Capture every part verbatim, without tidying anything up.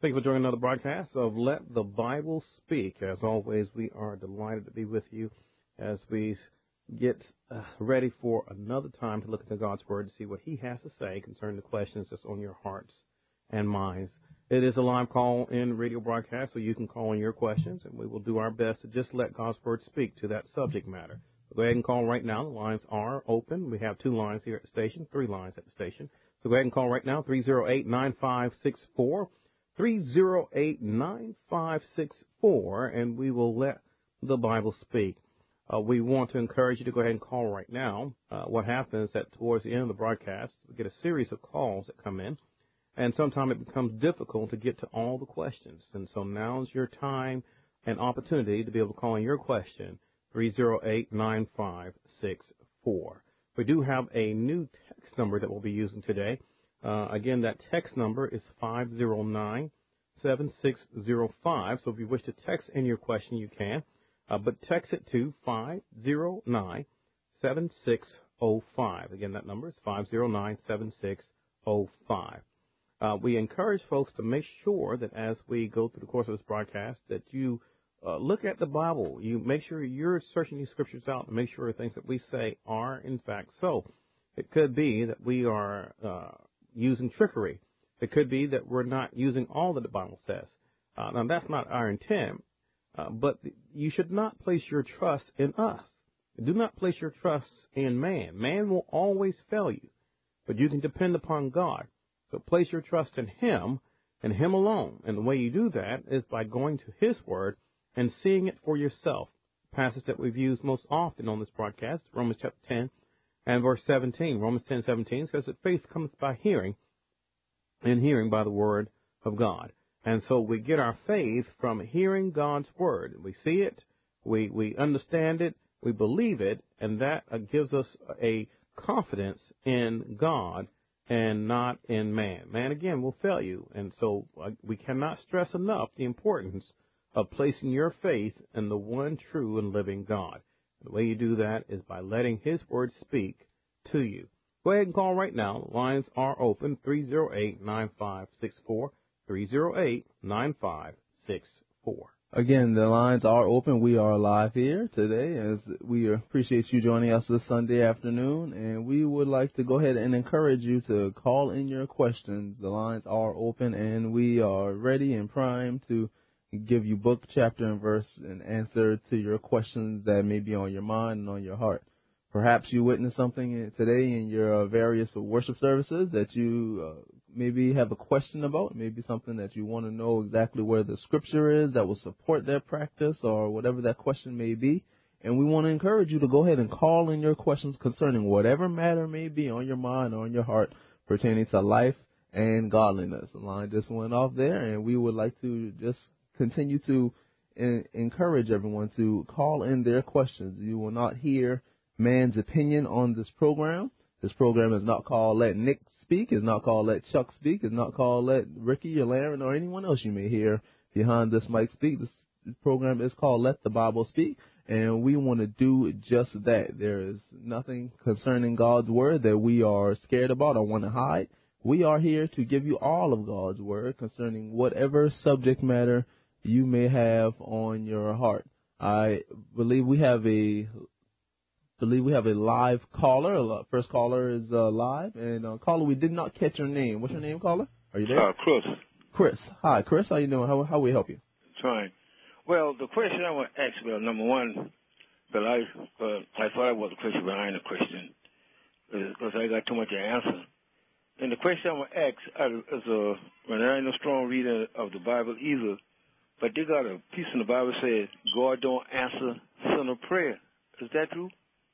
Thank you for joining another broadcast of Let the Bible Speak. As always, we are delighted to be with you as we get uh, ready for another time to look into God's Word to see what He has to say concerning the questions that's on your hearts and minds. It is a live call-in radio broadcast, so you can call in your questions, and we will do our best to just let God's Word speak to that subject matter. So go ahead and call right now. The lines are open. We have two lines here at the station, three lines at the station. So go ahead and call right now, three oh eight, nine five six four. three oh eight, nine five six four, and we will let the Bible speak. Uh, we want to encourage you to go ahead and call right now. Uh, what happens is that towards the end of the broadcast, we get a series of calls that come in, and sometimes it becomes difficult to get to all the questions. And so now's your time and opportunity to be able to call in your question, three oh eight, nine five six four. We do have a new text number that we'll be using today. Uh, again, that text number is five oh nine, seven six oh five. So if you wish to text in your question, you can. Uh, but text it to five oh nine, seven six oh five. Again, that number is five oh nine, seven six oh five. Uh, we encourage folks to make sure that as we go through the course of this broadcast that you uh, look at the Bible. You make sure you're searching these scriptures out and make sure the things that we say are, in fact, so. It could be that we are uh, using trickery. It could be that we're not using all that the Bible says. Uh, now, that's not our intent, uh, but you should not place your trust in us. Do not place your trust in man. Man will always fail you, but you can depend upon God. So place your trust in Him and Him alone. And the way you do that is by going to His Word and seeing it for yourself. The passage that we've used most often on this broadcast, Romans chapter ten and verse seventeen. Romans ten, seventeen says that faith cometh by hearing, and hearing by the Word of God. And so we get our faith from hearing God's Word. We see it, we, we understand it, we believe it, and that uh, gives us a confidence in God and not in man. Man, again, will fail you. And so uh, we cannot stress enough the importance of placing your faith in the one true and living God. The way you do that is by letting His Word speak to you. Go ahead and call right now. The lines are open, three oh eight, nine five six four, three oh eight, nine five six four. Again, the lines are open. We are live here today, as we appreciate you joining us this Sunday afternoon, and we would like to go ahead and encourage you to call in your questions. The lines are open, and we are ready and primed to give you book, chapter, and verse and answer to your questions that may be on your mind and on your heart. Perhaps you witnessed something today in your various worship services that you uh, maybe have a question about, maybe something that you want to know exactly where the scripture is that will support that practice or whatever that question may be. And we want to encourage you to go ahead and call in your questions concerning whatever matter may be on your mind or on your heart pertaining to life and godliness. The line just went off there, and we would like to just continue to in- encourage everyone to call in their questions. You will not hear man's opinion on this program. This program is not called Let Nick Speak. It's not called Let Chuck Speak. It's not called Let Ricky or Laren or anyone else you may hear behind this mic speak. This program is called Let the Bible Speak, and we want to do just that. There is nothing concerning God's Word that we are scared about or want to hide. We are here to give you all of God's Word concerning whatever subject matter you may have on your heart. I believe we have a believe we have a live caller. First caller is uh, live, and uh, caller, we did not catch your name. What's your name, caller? Are you there? Uh, Chris. Chris. Hi, Chris. How you doing? How how we help you? Fine. Well, the question I want to ask, well, number one, but I uh, I thought I was a question behind the question because I got too much to answer. And the question I want to ask is, uh, when I ain't no strong reader of the Bible either, but they got a piece in the Bible that says God don't answer sinner prayer. Is that true?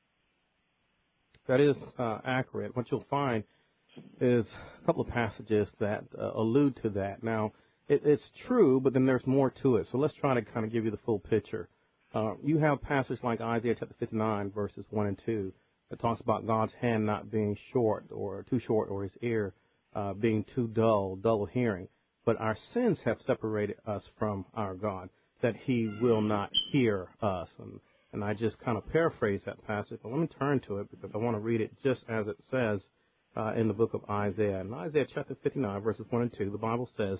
That is uh, accurate. What you'll find is a couple of passages that uh, allude to that. Now, it, it's true, but then there's more to it. So let's try to kind of give you the full picture. Uh, you have passages like Isaiah chapter fifty-nine, verses one and two, that talks about God's hand not being short or too short, or His ear uh, being too dull, dull of hearing. But our sins have separated us from our God, that He will not hear us. And, and I just kind of paraphrase that passage, but let me turn to it because I want to read it just as it says uh, in the book of Isaiah. In Isaiah chapter fifty-nine, verses one and two, the Bible says,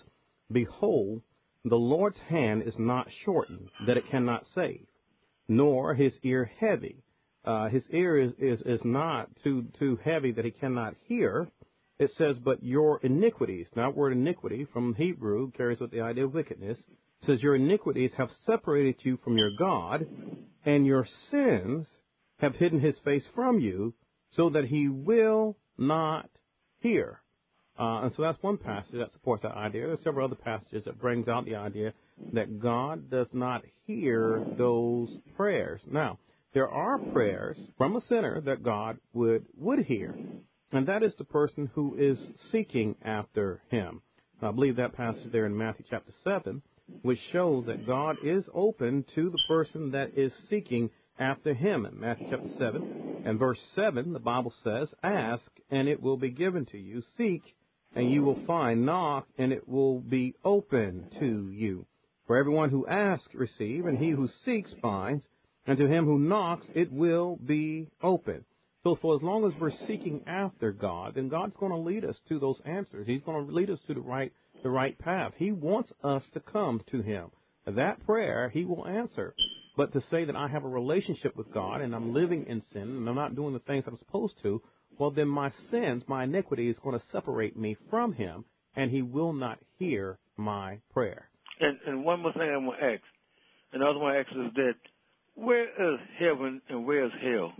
Behold, the Lord's hand is not shortened, that it cannot save, nor his ear heavy. Uh, his ear is, is, is not too too heavy that he cannot hear. It says, but your iniquities, now that word iniquity from Hebrew carries with the idea of wickedness. It says, your iniquities have separated you from your God, and your sins have hidden his face from you, so that he will not hear. Uh, and so that's one passage that supports that idea. There are several other passages that brings out the idea that God does not hear those prayers. Now, there are prayers from a sinner that God would would hear, and that is the person who is seeking after him. I believe that passage there in Matthew chapter seven, which shows that God is open to the person that is seeking after him. In Matthew chapter seven and verse seven, the Bible says, ask, and it will be given to you. Seek, and you will find. Knock, and it will be open to you. For everyone who asks, receive, and he who seeks, finds, and to him who knocks, it will be open. So for as long as we're seeking after God, then God's going to lead us to those answers. He's going to lead us to the right the right path. He wants us to come to him. That prayer he will answer. But to say that I have a relationship with God and I'm living in sin and I'm not doing the things I'm supposed to, well, then my sins, my iniquity is going to separate me from him, and he will not hear my prayer. And, and one more thing I want to ask. Another one I ask is that, where is heaven and where is hell?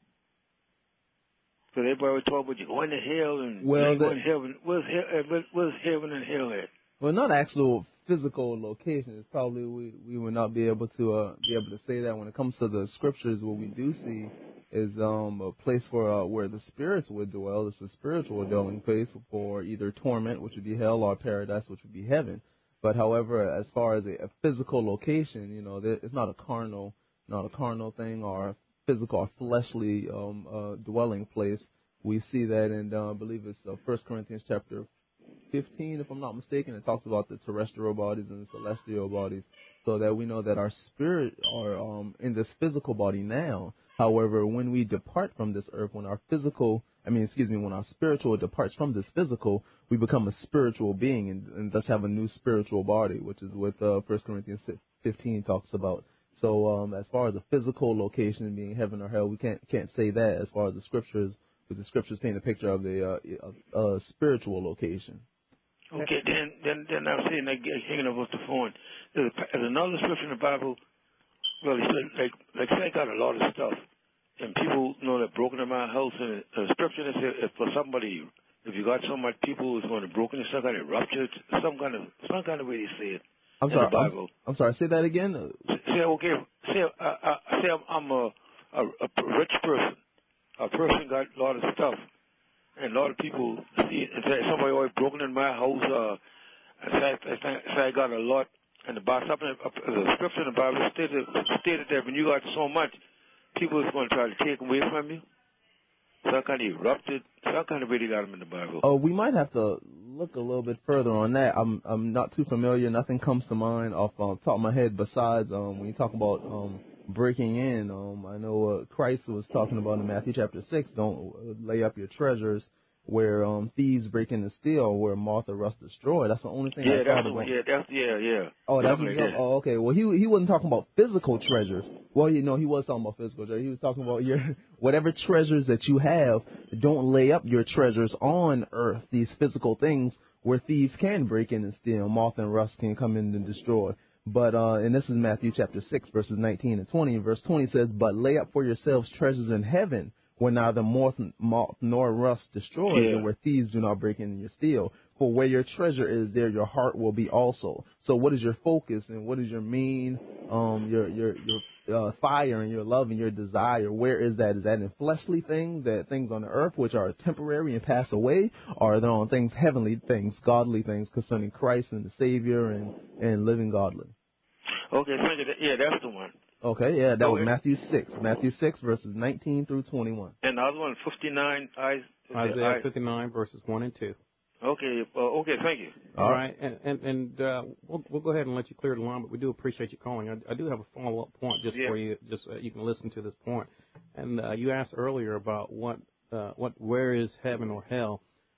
So everybody always talk about you going to hell and well, you going to heaven. Where's, he- where's heaven and hell at? Well, not actual physical locations. Probably we, we would not be able to uh, be able to say that. When it comes to the scriptures, what we do see is um, a place for uh, where the spirits would dwell. It's a spiritual dwelling place for either torment, which would be hell, or paradise, which would be heaven. But however, as far as a, a physical location, you know, there, it's not a carnal, not a carnal thing or a physical or fleshly um, uh, dwelling place. We see that in, uh, I believe it's uh, First Corinthians chapter fifteen, if I'm not mistaken. It talks about the terrestrial bodies and the celestial bodies, so that we know that our spirit are um, in this physical body now. However, when we depart from this earth, when our physical, I mean, excuse me, when our spiritual departs from this physical, we become a spiritual being and, and thus have a new spiritual body, which is what uh, First Corinthians fifteen talks about. So um, as far as a physical location being heaven or hell, we can't can't say that. As far as the scriptures, with the scriptures paint a picture of the uh, uh, spiritual location. Okay, then then then I'm saying like hanging over the phone. There's, a, there's another scripture in the Bible. Well, it's like like say I got a lot of stuff, and people you know they're broken in my house, and the scripture that says if for somebody, if you got so much people who's going to broken and some kind of ruptured, some kind of some kind of way they say it I'm in sorry, the Bible. I'm, I'm sorry. Say that again. Say okay. Say uh, uh, say I'm, I'm a, a a rich person. A person got a lot of stuff, and a lot of people see and say somebody always broken in my house. Uh, and say, I, say, say I got a lot. And about something, the scripture in the Bible stated, stated that when you got so much, people is going to try to take away from you. Some kind of erupted. Some kind of way they got them in the Bible. Oh, we might have to look a little bit further on that. I'm I'm not too familiar. Nothing comes to mind off the um, top of my head besides um, when you talk about um, breaking in. Um, I know uh, Christ was talking about in Matthew chapter six, don't lay up your treasures where um, thieves break in and steal, where moth or rust destroy. That's the only thing yeah, I that's thought the about. one. Yeah, that's yeah, yeah. Oh, that's like what, that. oh, okay. Well, he he wasn't talking about physical treasures. Well, you know, he was talking about physical treasures. He was talking about your whatever treasures that you have. Don't lay up your treasures on earth. These physical things where thieves can break in and steal, moth and rust can come in and destroy. But uh, and this is Matthew chapter six, verses nineteen and twenty. And verse twenty says, "But lay up for yourselves treasures in heaven, where neither moth, moth nor rust destroys, Yeah. and where thieves do not break in and steal. For where your treasure is, there your heart will be also." So, what is your focus, and what is your main, um, your your your uh, fire and your love and your desire? Where is that? Is that in fleshly things, that things on the earth which are temporary and pass away, or are they on things, heavenly things, godly things concerning Christ and the Savior and and living godly? Okay, thank you. Yeah, that's the one. Okay, yeah, that okay. was Matthew six, Matthew six verses nineteen through twenty-one. And the other one, fifty-nine. I, Isaiah I, fifty-nine, verses one and two. Okay, uh, okay, thank you. All right, and and, and uh, we'll we'll go ahead and let you clear the line, but we do appreciate you calling. I, I do have a follow up point just yeah. for you, just so you can listen to this point. And uh, you asked earlier about what uh, what where is heaven or hell.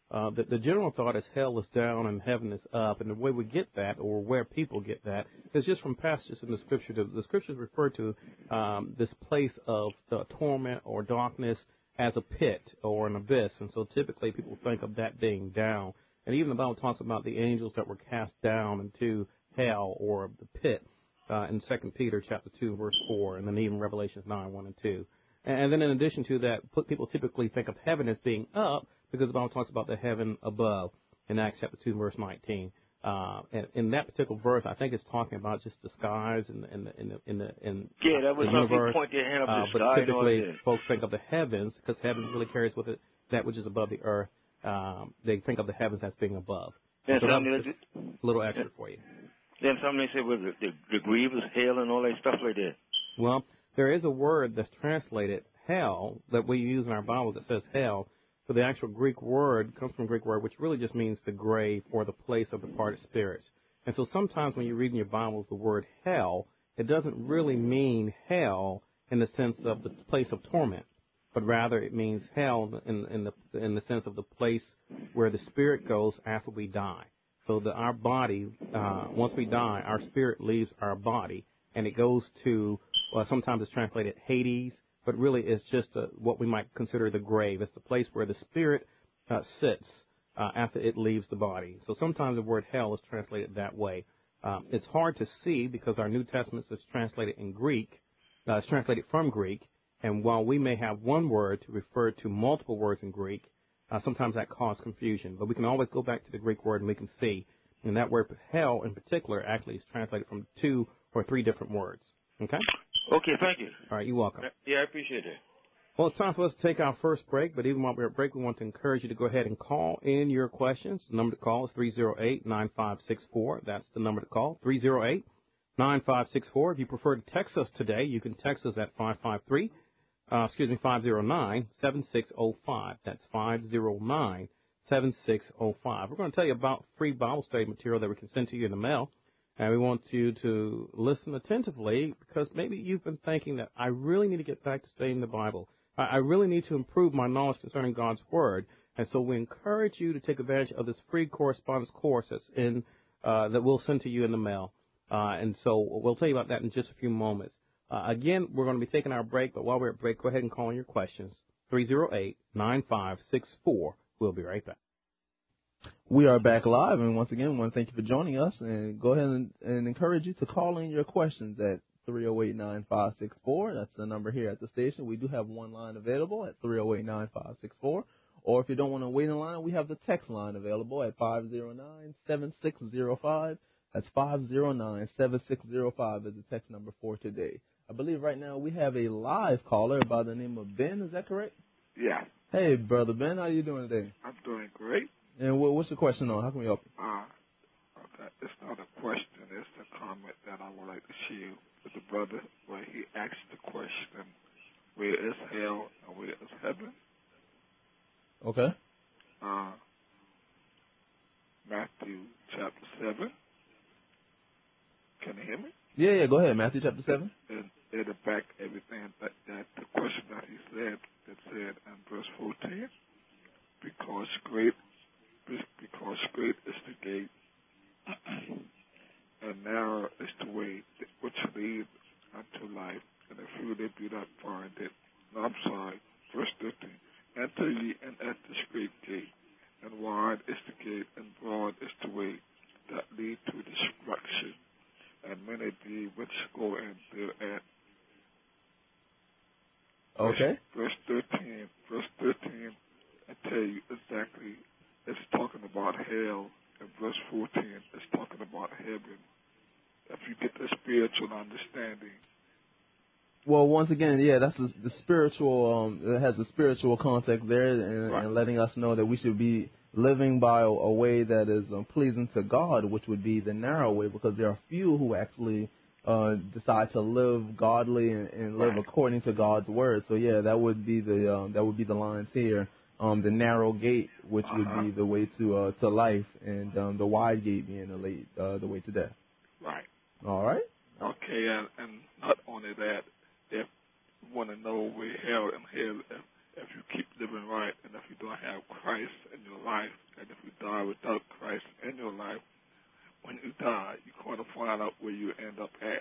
Uh, the, the general thought is hell is down and heaven is up, and the way we get that, or where people get that, is just from passages in the Scripture. The, the Scriptures refer to um, this place of the torment or darkness as a pit or an abyss, and so typically people think of that being down. And even the Bible talks about the angels that were cast down into hell or the pit uh, in Second Peter chapter two, verse four, and then even Revelations nine, one and two. And then in addition to that, people typically think of heaven as being up because the Bible talks about the heaven above in Acts chapter two, verse nineteen. Uh, and in that particular verse, I think it's talking about just the skies and the, in the, in the, in the, in yeah, that was the universe. Point their hand up uh, the but sky typically, and all folks think of the heavens because heavens really carries with it that which is above the earth. Um, they think of the heavens as being above. Then So that something was just a little extra yeah. for you. Then something they said was the, the, the grievous hell and all that stuff like that. Well, there is a word that's translated hell that we use in our Bibles that says hell. So the actual Greek word comes from a Greek word which really just means the grave or the place of departed spirits. And so sometimes when you read in your Bibles the word hell, it doesn't really mean hell in the sense of the place of torment, but rather it means hell in, in the in the sense of the place where the spirit goes after we die. So that our body, uh, once we die, our spirit leaves our body and it goes to, well, sometimes it's translated Hades, but really it's just a, what we might consider the grave. It's the place where the spirit uh, sits uh, after it leaves the body. So sometimes the word hell is translated that way. Um, it's hard to see because our New Testament is translated in Greek. Uh, it's translated from Greek. And while we may have one word to refer to multiple words in Greek, uh, sometimes that causes confusion. But we can always go back to the Greek word and we can see. And that word hell in particular actually is translated from two or three different words. Okay? Okay, thank you. All right, you're welcome. Yeah, I appreciate that. Well, it's time for us to take our first break, but even while we're at break, we want to encourage you to go ahead and call in your questions. The number to call is three oh eight, nine five six four. That's the number to call, three oh eight, nine five six four. If you prefer to text us today, you can text us at five five three, uh, excuse me, five oh nine, seven six oh five. That's five oh nine, seven six oh five. We're going to tell you about free Bible study material that we can send to you in the mail. And we want you to listen attentively because maybe you've been thinking that I really need to get back to studying the Bible. I, I really need to improve my knowledge concerning God's Word. And so we encourage you to take advantage of this free correspondence course that's in, uh, that we'll send to you in the mail. Uh, and so we'll tell you about that in just a few moments. Uh, again, we're going to be taking our break, but while we're at break, go ahead and call in your questions. three oh eight, nine five six four. We'll be right back. We are back live, and once again, we want to thank you for joining us, and go ahead and, and encourage you to call in your questions at three oh eight, nine five six four. That's the number here at the station. We do have one line available at three oh eight, nine five six four, or if you don't want to wait in line, we have the text line available at five oh nine, seven six oh five. That's five oh nine, seven six oh five is the text number for today. I believe right now we have a live caller by the name of Ben. Is that correct? Yeah. Hey, Brother Ben, how are you doing today? I'm doing great. And what, what's your question on? How can we help you? Uh, okay. It's not a question. It's a comment that I would like to share with the brother where he asked the question, where is hell and where is heaven? Okay. Uh, Matthew chapter seven. Can you hear me? Yeah, yeah, go ahead. Matthew chapter seven. And it'll back everything that, that the question that he said, that said in verse fourteen, because great Because great is the gate, and narrow is the way which leads unto life, and a few there be that find it. No, I'm sorry, verse thirteen. Enter ye in at the great gate, and wide is the gate, and broad is the way that lead to destruction, and many be which go in thereat. Okay. Verse, verse thirteen, verse thirteen, I tell you exactly. It's talking about hell, and verse fourteen is talking about heaven. If you get the spiritual understanding. Well, once again, yeah, that's the, the spiritual. Um, it has a spiritual context there, and, Right. and letting us know that we should be living by a, a way that is um, pleasing to God, which would be the narrow way, because there are few who actually uh, decide to live godly and, and live Right. according to God's word. So, yeah, that would be the um, that would be the lines here. Um, the narrow gate, which Uh-huh. would be the way to uh, to life, and um, the wide gate being the late, uh, the way to death. Right. All right. Okay, and, and not only that, if you want to know where hell and hell, if, if you keep living right, and if you don't have Christ in your life, and if you die without Christ in your life, when you die, you're going to find out where you end up at.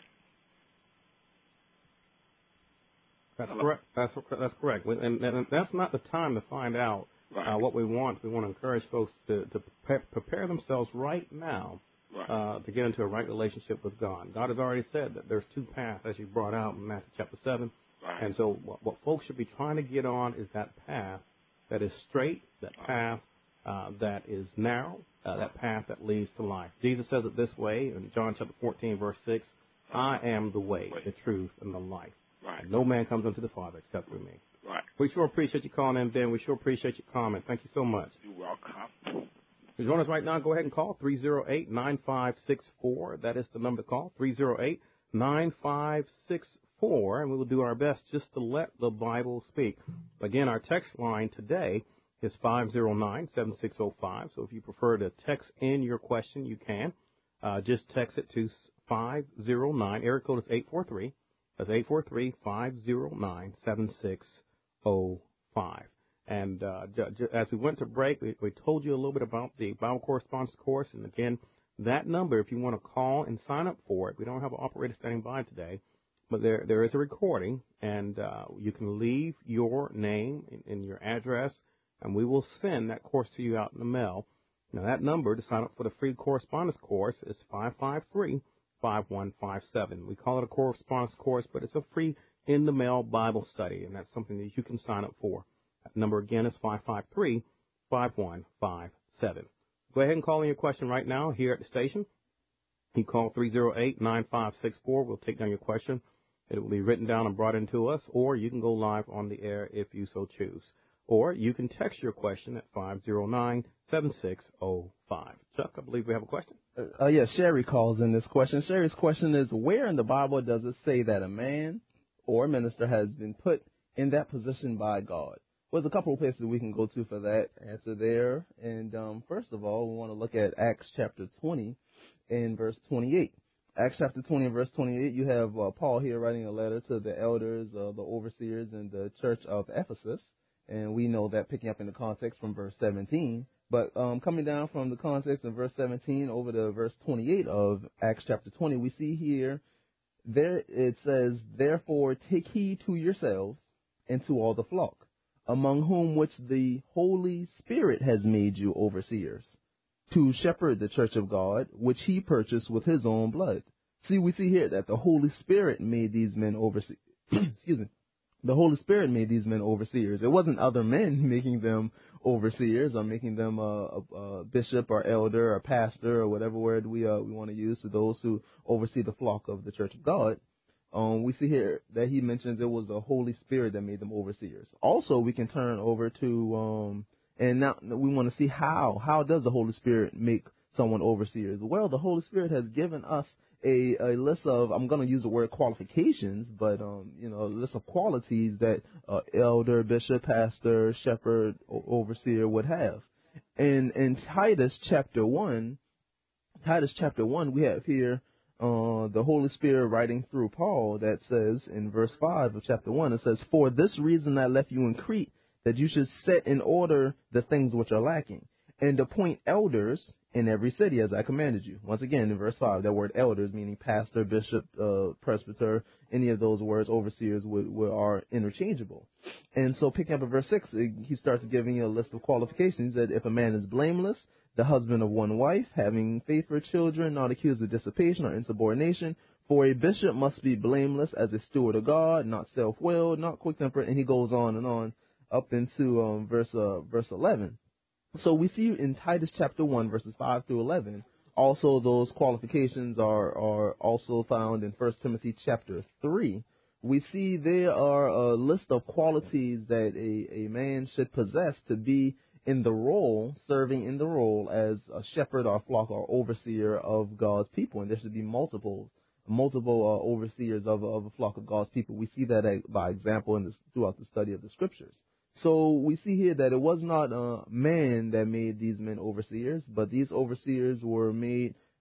That's Hello? correct. That's that's correct. And, and that's not the time to find out right. uh, what we want. We want to encourage folks to, to prepare, prepare themselves right now right. Uh, to get into a right relationship with God. God has already said that there's two paths, as you brought out in Matthew chapter seven. Right. And so what, what folks should be trying to get on is that path that is straight, that right. path uh, that is narrow, uh, that path that leads to life. Jesus says it this way in John chapter fourteen, verse six, I am the way, the truth, and the life. Right. And no man comes unto the Father except through me. Right. We sure appreciate you calling in, Ben. We sure appreciate your comment. Thank you so much. You're welcome. If you join us right now, go ahead and call three oh eight, nine five six four. That is the number to call, three oh eight, nine five six four. And we will do our best just to let the Bible speak. Again, our text line today is five oh nine, seven six oh five. So if you prefer to text in your question, you can. Uh, just text it to five oh nine. Area code is eight four three. That's eight four three, five oh nine, seven six oh five. And uh, j- j- as we went to break, we, we told you a little bit about the Bible Correspondence Course. And again, that number, if you want to call and sign up for it, we don't have an operator standing by today, but there there is a recording, and uh, you can leave your name and, and your address, and we will send that course to you out in the mail. Now, that number to sign up for the free correspondence course is five five three, five one five seven. We call it a correspondence course, but it's a free in-the-mail Bible study, and that's something that you can sign up for. That number again is five five three, five one five seven. Go ahead and call in your question right now here at the station. You call three oh eight, nine five six four. We'll take down your question. It will be written down and brought into us, or you can go live on the air if you so choose. Or you can text your question at five oh nine, seven six oh five. Chuck, I believe we have a question. Uh, uh, yes, Sherry calls in this question. Sherry's question is, where in the Bible does it say that a man or a minister has been put in that position by God? Well, there's a couple of places we can go to for that answer there. And um, first of all, we want to look at Acts chapter twenty and verse twenty-eight. Acts chapter twenty and verse twenty-eight, you have uh, Paul here writing a letter to the elders, uh, the overseers in the church of Ephesus. And we know that picking up in the context from verse seventeen. But um, coming down from the context of verse seventeen over to verse twenty-eight of Acts chapter twenty, we see here, there it says, therefore take heed to yourselves and to all the flock, among whom which the Holy Spirit has made you overseers, to shepherd the church of God, which he purchased with his own blood. See, we see here that the Holy Spirit made these men overseers. Excuse me. The Holy Spirit made these men overseers. It wasn't other men making them overseers or making them a, a, a bishop or elder or pastor or whatever word we uh, we want to use to those who oversee the flock of the church of God. Um, we see here that he mentions it was the Holy Spirit that made them overseers. Also, we can turn over to, um, and now we want to see how. How does the Holy Spirit make someone overseers? Well, the Holy Spirit has given us a, a list of, I'm going to use the word qualifications, but, um, you know, a list of qualities that uh, elder, bishop, pastor, shepherd, overseer would have. And in Titus chapter one, Titus chapter one, we have here uh, the Holy Spirit writing through Paul that says in verse five of chapter one, it says, for this reason I left you in Crete, that you should set in order the things which are lacking, and appoint elders in every city as I commanded you. Once again, in verse five, that word elders, meaning pastor, bishop, uh, presbyter, any of those words, overseers, would, would, are interchangeable. And so picking up at verse six, it, he starts giving you a list of qualifications that if a man is blameless, the husband of one wife, having faith for children, not accused of dissipation or insubordination, for a bishop must be blameless as a steward of God, not self-willed, not quick-tempered, and he goes on and on up into um, verse uh, verse eleven. So we see in Titus chapter one, verses five through eleven, also those qualifications are, are also found in First Timothy chapter three. We see there are a list of qualities that a, a man should possess to be in the role, serving in the role as a shepherd or flock or overseer of God's people. And there should be multiple, multiple uh, overseers of, of a flock of God's people. We see that by example in this, throughout the study of the scriptures. So we see here that it was not uh, man that made these men overseers, but these overseers were made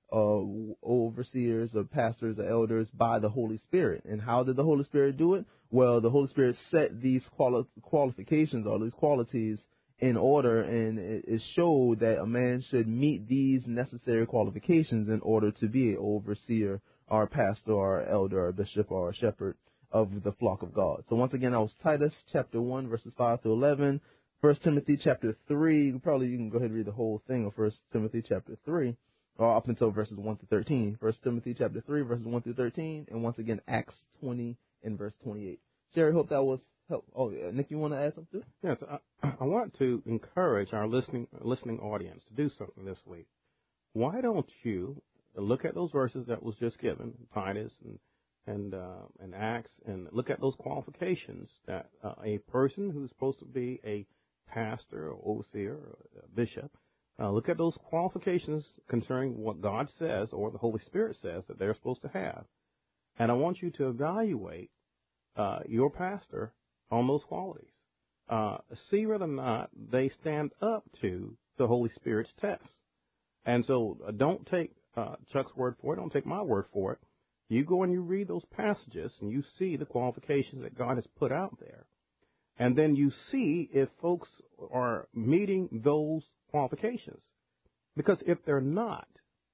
uh, overseers or pastors or elders by the Holy Spirit. And how did the Holy Spirit do it? Well, the Holy Spirit set these quali- qualifications or these qualities in order, and it, it showed that a man should meet these necessary qualifications in order to be an overseer or a pastor or an elder or a bishop or a shepherd of the flock of God. So once again, that was Titus chapter one, verses five through eleven. First Timothy chapter three, probably you can go ahead and read the whole thing of First Timothy chapter three, or up until verses one through thirteen. First Timothy chapter three, verses one through thirteen, and once again, Acts twenty and verse twenty-eight. Jerry, hope that was help. Oh, yeah. Nick, you want to add something? Yes, I, I want to encourage our listening listening audience to do something this week. Why don't you look at those verses that was just given, Titus and and uh, and Acts, and look at those qualifications that uh, a person who's supposed to be a pastor or overseer or a bishop, uh, look at those qualifications concerning what God says or the Holy Spirit says that they're supposed to have. And I want you to evaluate uh, your pastor on those qualities. Uh, see whether or not they stand up to the Holy Spirit's test. And so uh, don't take uh, Chuck's word for it. Don't take my word for it. You go and you read those passages and you see the qualifications that God has put out there. And then you see if folks are meeting those qualifications. Because if they're not,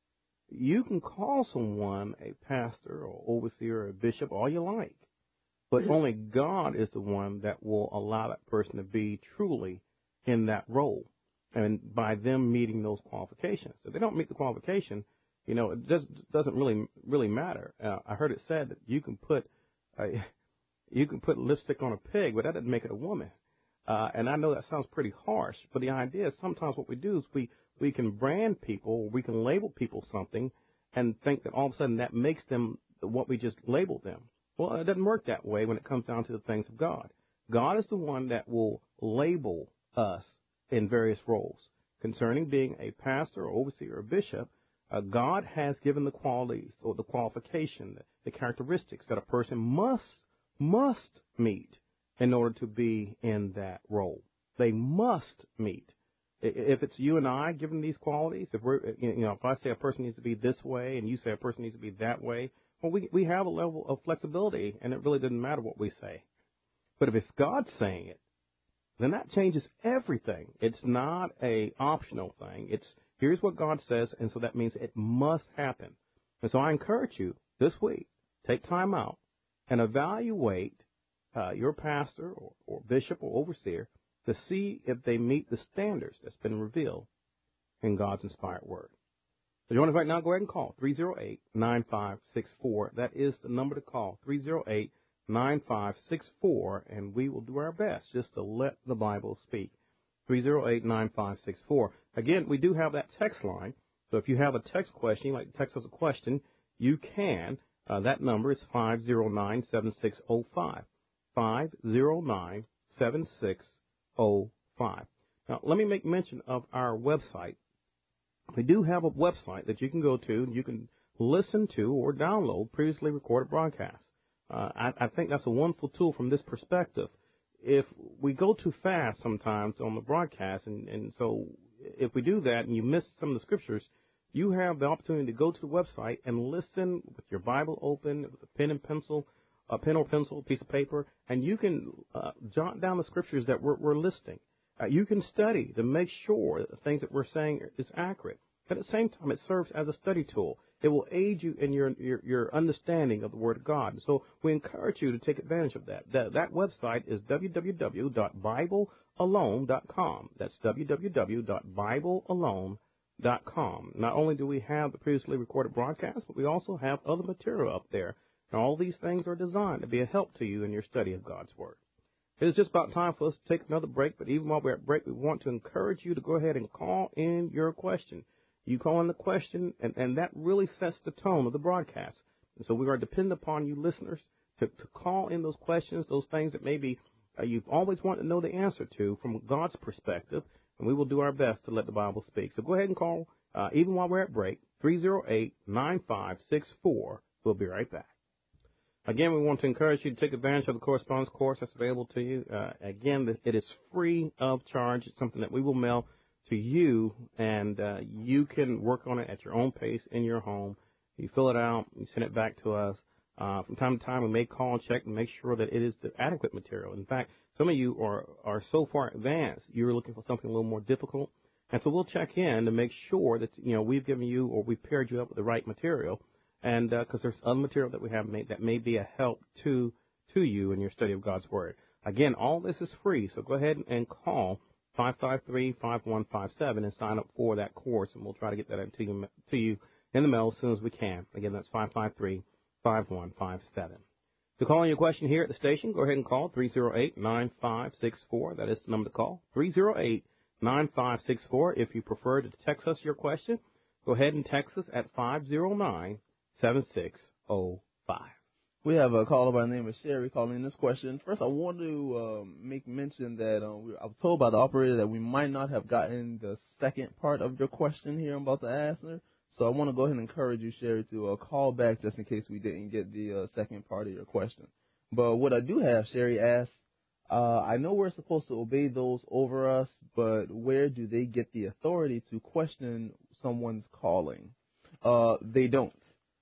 you can call someone a pastor or overseer or a bishop all you like. But only God is the one that will allow that person to be truly in that role. And by them meeting those qualifications. If they don't meet the qualification, you know, it just doesn't really really matter. Uh, I heard it said that you can put uh, you can put lipstick on a pig, but that doesn't make it a woman. Uh, and I know that sounds pretty harsh, but the idea is sometimes what we do is we, we can brand people, we can label people something, and think that all of a sudden that makes them what we just labeled them. Well, it doesn't work that way when it comes down to the things of God. God is the one that will label us in various roles. Concerning being a pastor or overseer or bishop, uh, God has given the qualities or the qualification, the, the characteristics that a person must, must meet in order to be in that role. They must meet. If it's you and I given these qualities, if we're, you know, if I say a person needs to be this way and you say a person needs to be that way, well, we, we have a level of flexibility, and it really doesn't matter what we say. But if it's God saying it, then that changes everything. It's not a optional thing. It's here's what God says, and so that means it must happen. And so I encourage you this week, take time out and evaluate uh, your pastor or, or bishop or overseer to see if they meet the standards that's been revealed in God's inspired word. So join us right now. Go ahead and call three oh eight, nine five six four. That is the number to call, three oh eight, nine five six four, and we will do our best just to let the Bible speak. three oh eight, nine five six four. Again, we do have that text line, so if you have a text question, you'd like to text us a question, you can. Uh, that number is five oh nine, seven six oh five, five oh nine, seven six oh five. Now, let me make mention of our website. We do have a website that you can go to and you can listen to or download previously recorded broadcasts. Uh, I, I think that's a wonderful tool from this perspective. If we go too fast sometimes on the broadcast, and, and so if we do that and you miss some of the scriptures, you have the opportunity to go to the website and listen with your Bible open, with a pen and pencil, a pen or pencil, a piece of paper, and you can uh, jot down the scriptures that we're, we're listing. Uh, you can study to make sure that the things that we're saying is accurate. At the same time, it serves as a study tool. It will aid you in your, your, your understanding of the Word of God. So we encourage you to take advantage of that. That, that website is w w w dot bible alone dot com. That's w w w dot bible alone dot com. Not only do we have the previously recorded broadcast, but we also have other material up there. And all these things are designed to be a help to you in your study of God's Word. It's just about time for us to take another break, but even while we're at break, we want to encourage you to go ahead and call in your question. You call in the question, and, and that really sets the tone of the broadcast. And so we are dependent upon you listeners to, to call in those questions, those things that maybe uh, you've always wanted to know the answer to from God's perspective, and we will do our best to let the Bible speak. So go ahead and call, uh, even while we're at break, three oh eight, nine five six four. We'll be right back. Again, we want to encourage you to take advantage of the correspondence course that's available to you. Uh, again, it is free of charge. It's something that we will mail to you, and uh, you can work on it at your own pace in your home. You fill it out, you send it back to us. Uh, from time to time, we may call and check and make sure that it is the adequate material. In fact, some of you are, are so far advanced, you're looking for something a little more difficult. And so we'll check in to make sure that, you know, we've given you or we've paired you up with the right material. And because uh, there's other material that we have made that may be a help to to you in your study of God's Word. Again, all this is free, so go ahead and call five five three, five one five seven and sign up for that course, and we'll try to get that to you, to you in the mail as soon as we can. Again, that's five five three, five one five seven. To call in your question here at the station, go ahead and call three oh eight, nine five six four. That is the number to call, three oh eight, nine five six four. If you prefer to text us your question, go ahead and text us at five oh nine, seven six oh five. We have a caller by the name of Sherry calling in this question. First, I want to um, make mention that uh, we, I was told by the operator that we might not have gotten the second part of your question here I'm about to answer. So I want to go ahead and encourage you, Sherry, to uh, call back just in case we didn't get the uh, second part of your question. But what I do have, Sherry asks, uh, I know we're supposed to obey those over us, but where do they get the authority to question someone's calling? Uh, they don't.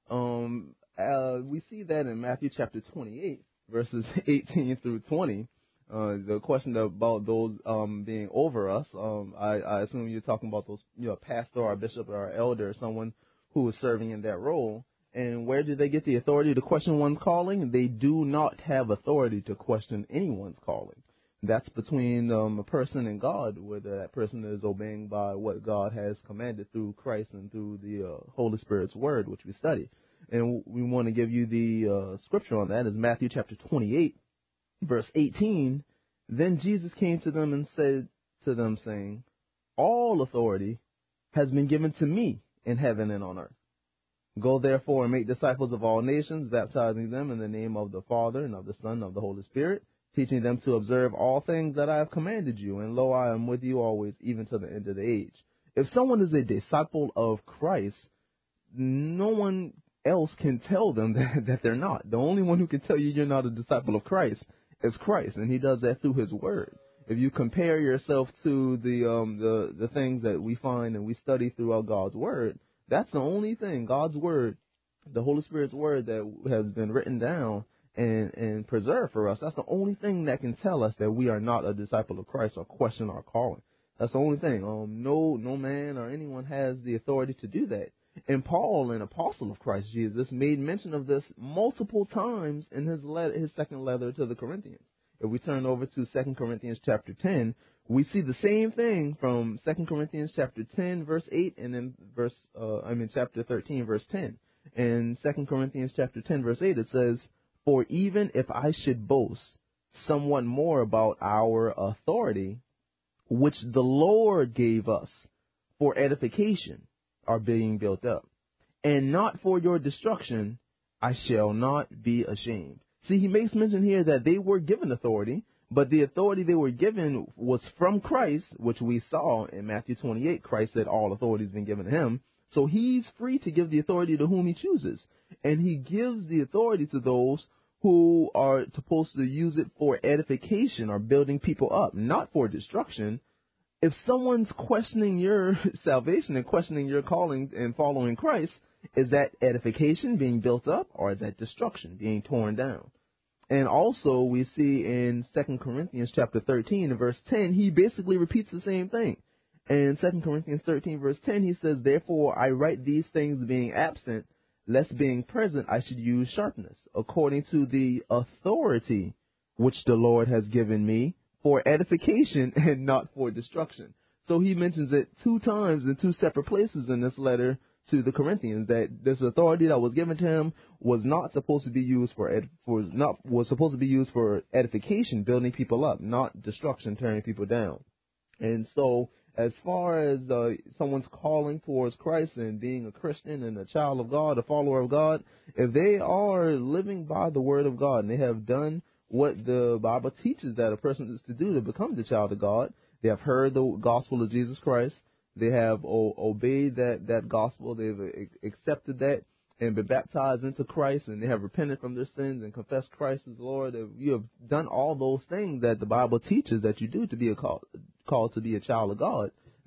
Um, uh, we see that in Matthew chapter twenty-eight, verses eighteen through twenty. Uh, the question about those um, being over us, um, I, I assume you're talking about those, you know, pastor or bishop or elder, someone who is serving in that role. And where do they get the authority to question one's calling? They do not have authority to question anyone's calling. That's between um, a person and God, whether that person is obeying by what God has commanded through Christ and through the uh, Holy Spirit's word, which we study. And we want to give you the uh, scripture on that. Is Matthew chapter twenty-eight, verse eighteen. Then Jesus came to them and said to them, saying, all authority has been given to me in heaven and on earth. Go therefore and make disciples of all nations, baptizing them in the name of the Father and of the Son and of the Holy Spirit, teaching them to observe all things that I have commanded you. And lo, I am with you always, even to the end of the age. If someone is a disciple of Christ, no one else can tell them that, that they're not. The only one who can tell you you're not a disciple of Christ is Christ, and he does that through his word. If you compare yourself to the um the, the things that we find and we study throughout God's word, that's the only thing, God's word, the Holy Spirit's word that has been written down and, and preserved for us, that's the only thing that can tell us that we are not a disciple of Christ or question our calling. That's the only thing. Um, no, no man or anyone has the authority to do that. And Paul, an apostle of Christ Jesus, made mention of this multiple times in his letter, his second letter to the Corinthians. If we turn over to Second Corinthians chapter ten, we see the same thing from Second Corinthians chapter ten, verse eight, and then verse, uh, I mean, chapter thirteen, verse ten. In Second Corinthians chapter ten, verse eight, it says, for even if I should boast somewhat more about our authority, which the Lord gave us for edification, are being built up, and not for your destruction, I shall not be ashamed. See, he makes mention here that they were given authority, but the authority they were given was from Christ, which we saw in Matthew twenty-eight. Christ said all authority has been given to him, so he's free to give the authority to whom he chooses, and he gives the authority to those who are supposed to use it for edification or building people up, not for destruction. If someone's questioning your salvation and questioning your calling and following Christ, is that edification, being built up, or is that destruction, being torn down? And also we see in Second Corinthians chapter thirteen and verse ten, he basically repeats the same thing. In Second Corinthians thirteen verse ten, he says, therefore I write these things being absent, lest being present I should use sharpness, according to the authority which the Lord has given me, for edification and not for destruction. So he mentions it two times in two separate places in this letter to the Corinthians, that this authority that was given to him was not supposed to be used for ed, for not was supposed to be used for edification, building people up, not destruction, tearing people down. And so, as far as uh, someone's calling towards Christ and being a Christian and a child of God, a follower of God, if they are living by the word of God and they have done what the Bible teaches that a person is to do to become the child of God, they have heard the gospel of Jesus Christ, they have o- obeyed that, that gospel, they've a- accepted that and been baptized into Christ, and they have repented from their sins and confessed Christ as Lord. If you have done all those things that the Bible teaches that you do to be a call, called to be a child of God,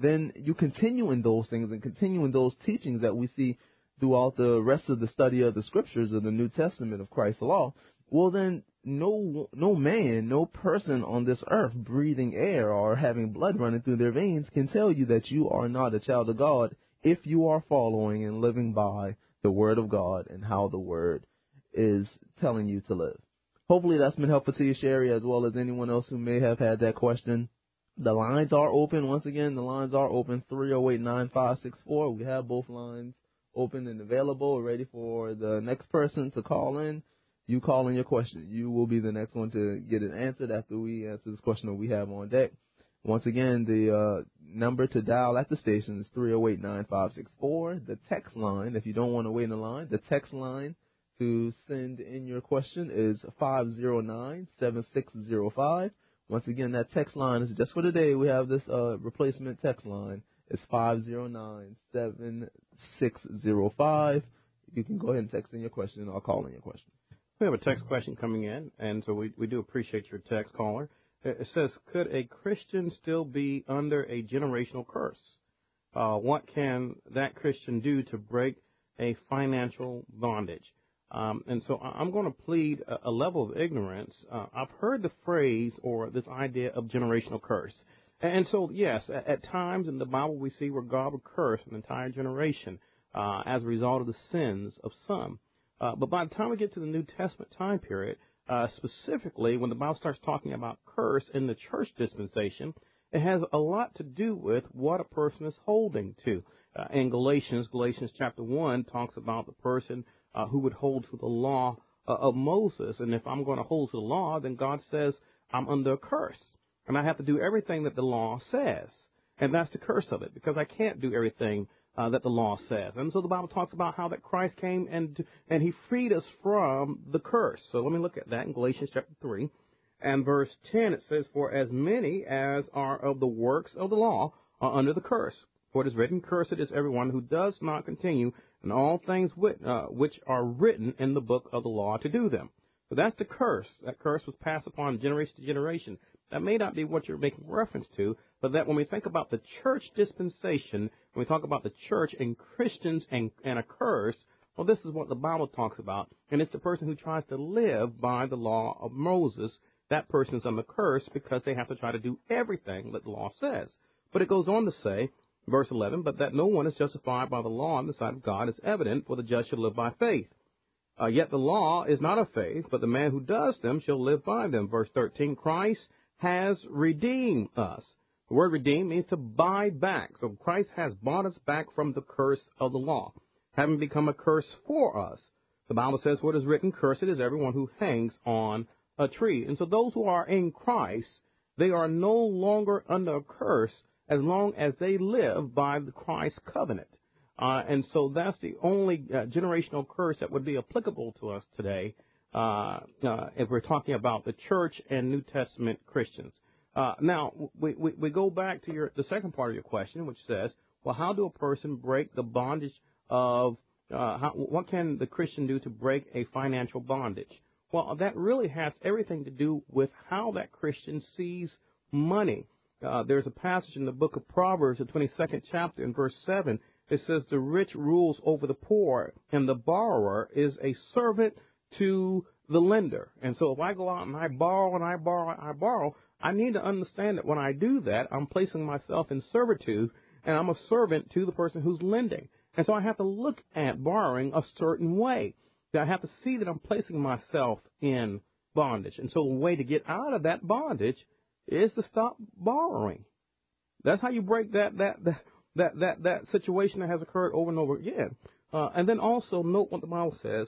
then you continue in those things and continue in those teachings that we see throughout the rest of the study of the scriptures of the New Testament of Christ's law, well, then no no man, no person on this earth breathing air or having blood running through their veins can tell you that you are not a child of God if you are following and living by the Word of God and how the Word is telling you to live. Hopefully that's been helpful to you, Sherry, as well as anyone else who may have had that question. The lines are open. Once again, the lines are open, three oh eight, nine five six four. We have both lines open and available, ready for the next person to call in. You call in your question. You will be the next one to get it answered after we answer this question that we have on deck. Once again, the uh, number to dial at the station is three oh eight, nine five six four. The text line, if you don't want to wait in the line, the text line to send in your question is five oh nine, seven six oh five. Once again, that text line is just for today. We have this uh, replacement text line. It's five oh nine, seven six oh five. You can go ahead and text in your question, and I'll call in your question. We have a text question coming in, and so we, we do appreciate your text, caller. It says, could a Christian still be under a generational curse? Uh, what can that Christian do to break a financial bondage? Um, and so I'm going to plead a, a level of ignorance. Uh, I've heard the phrase or this idea of generational curse. And so, yes, at, at times in the Bible we see where God will curse an entire generation uh, as a result of the sins of some. Uh, but by the time we get to the New Testament time period, uh, specifically when the Bible starts talking about curse in the church dispensation, it has a lot to do with what a person is holding to. Uh, in Galatians, Galatians chapter one talks about the person uh, who would hold to the law uh, of Moses. And if I'm going to hold to the law, then God says I'm under a curse. And I have to do everything that the law says. And that's the curse of it, because I can't do everything Uh, that the law says. And so the Bible talks about how that Christ came and and he freed us from the curse. So let me look at that in Galatians chapter three and verse ten. It says, for as many as are of the works of the law are under the curse. For it is written, cursed is everyone who does not continue in all things which, uh, which are written in the book of the law to do them. So that's the curse. That curse was passed upon generation to generation. That may not be what you're making reference to, but that when we think about the church dispensation, when we talk about the church and Christians and, and a curse, well, this is what the Bible talks about. And it's the person who tries to live by the law of Moses. That person is under curse because they have to try to do everything that the law says. But it goes on to say, verse eleven, but that no one is justified by the law on the side of God is evident, for the just shall live by faith. Uh, yet the law is not of faith, but the man who does them shall live by them. Verse thirteen, Christ has redeemed us. The word redeem means to buy back. So Christ has bought us back from the curse of the law, having become a curse for us. The Bible says what is written, cursed is everyone who hangs on a tree. And so those who are in Christ, they are no longer under a curse as long as they live by the Christ covenant. Uh, and so that's the only uh, generational curse that would be applicable to us today uh, uh, if we're talking about the church and New Testament Christians. Uh, now, we, we, we go back to your the second part of your question, which says, well, how do a person break the bondage of, uh, how, what can the Christian do to break a financial bondage? Well, that really has everything to do with how that Christian sees money. Uh, there's a passage in the book of Proverbs, the twenty-second chapter, in verse seven. It says, the rich rules over the poor, and the borrower is a servant to the lender. And so if I go out and I borrow and I borrow, I borrow, I need to understand that when I do that, I'm placing myself in servitude, and I'm a servant to the person who's lending. And so I have to look at borrowing a certain way. I have to see that I'm placing myself in bondage. And so the way to get out of that bondage is to stop borrowing. That's how you break that that that that that, that situation that has occurred over and over again. Uh, and then also note what the Bible says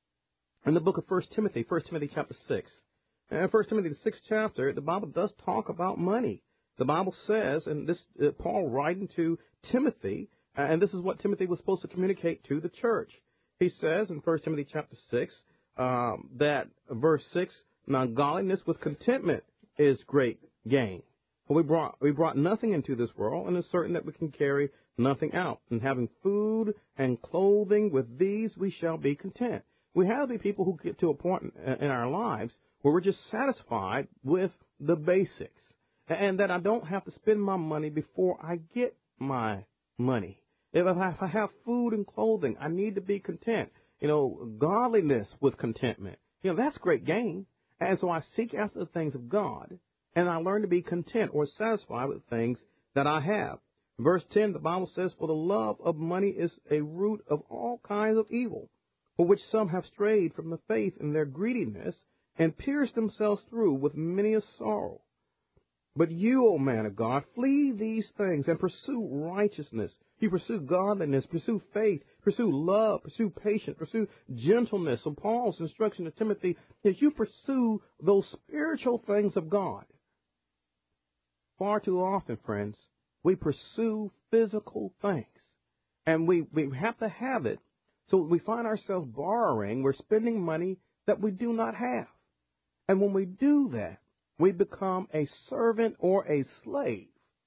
in the book of First Timothy, First Timothy chapter six. And in First Timothy, the sixth chapter, the Bible does talk about money. The Bible says, and this uh, Paul writing to Timothy, uh, and this is what Timothy was supposed to communicate to the church. He says in First Timothy chapter six um, that verse six, now godliness with contentment is great gain. For we brought we brought nothing into this world, and it's certain that we can carry nothing out. And having food and clothing, with these we shall be content. We have to be people who get to a point in our lives where we're just satisfied with the basics. and that I don't have to spend my money before I get my money. If I, if I have food and clothing, I need to be content. You know, godliness with contentment. You know, that's great gain. And so I seek after the things of God, and I learn to be content or satisfied with things that I have. Verse ten, the Bible says, for the love of money is a root of all kinds of evil, for which some have strayed from the faith in their greediness and pierced themselves through with many a sorrow. But you, O man of God, flee these things and pursue righteousness. You pursue godliness, pursue faith, pursue love, pursue patience, pursue gentleness. So Paul's instruction to Timothy is you pursue those spiritual things of God. Far too often, friends, we pursue physical things. And we, we have to have it. So we find ourselves borrowing. We're spending money that we do not have. And when we do that, we become a servant or a slave.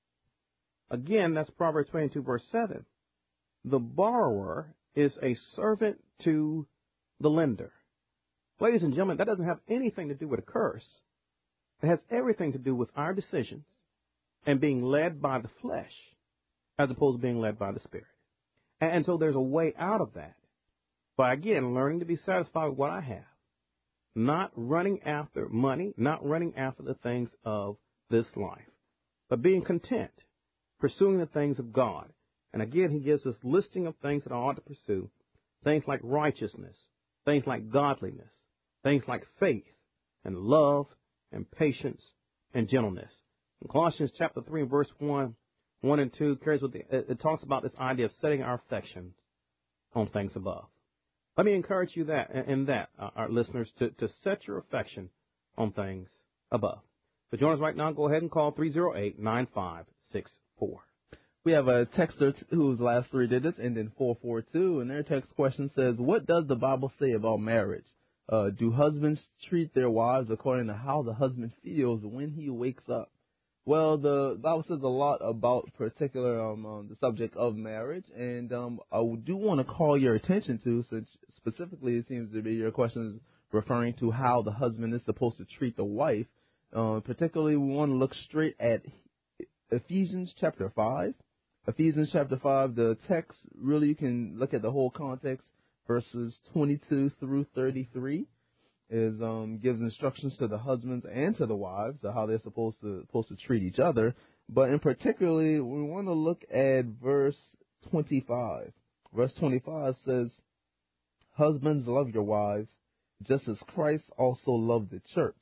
Again, that's Proverbs twenty-two, verse seven. The borrower is a servant to the lender. Ladies and gentlemen, that doesn't have anything to do with a curse. It has everything to do with our decisions and being led by the flesh as opposed to being led by the Spirit. And so there's a way out of that. By, again, learning to be satisfied with what I have. Not running after money, not running after the things of this life, but being content, pursuing the things of God. And again, he gives us listing of things that I ought to pursue, things like righteousness, things like godliness, things like faith and love and patience and gentleness. In Colossians chapter three, verse one, one and two, carries with the, it, it talks about this idea of setting our affections on things above. Let me encourage you that in that, uh, our listeners, to, to set your affection on things above. So join us right now. Go ahead and call three oh eight, nine five six four. We have a texter whose last three digits end in four four two, and their text question says, what does the Bible say about marriage? Uh, do husbands treat their wives according to how the husband feels when he wakes up? Well, the Bible says a lot about particular um, um, the subject of marriage, and um, I do want to call your attention to, since specifically it seems to be your question is referring to how the husband is supposed to treat the wife. Uh, particularly, we want to look straight at Ephesians chapter five. Ephesians chapter five, the text, really you can look at the whole context, verses twenty-two through thirty-three. Is um, gives instructions to the husbands and to the wives of how they're supposed to supposed to treat each other. But in particularly, we want to look at verse twenty-five. Verse twenty-five says, husbands, love your wives, just as Christ also loved the church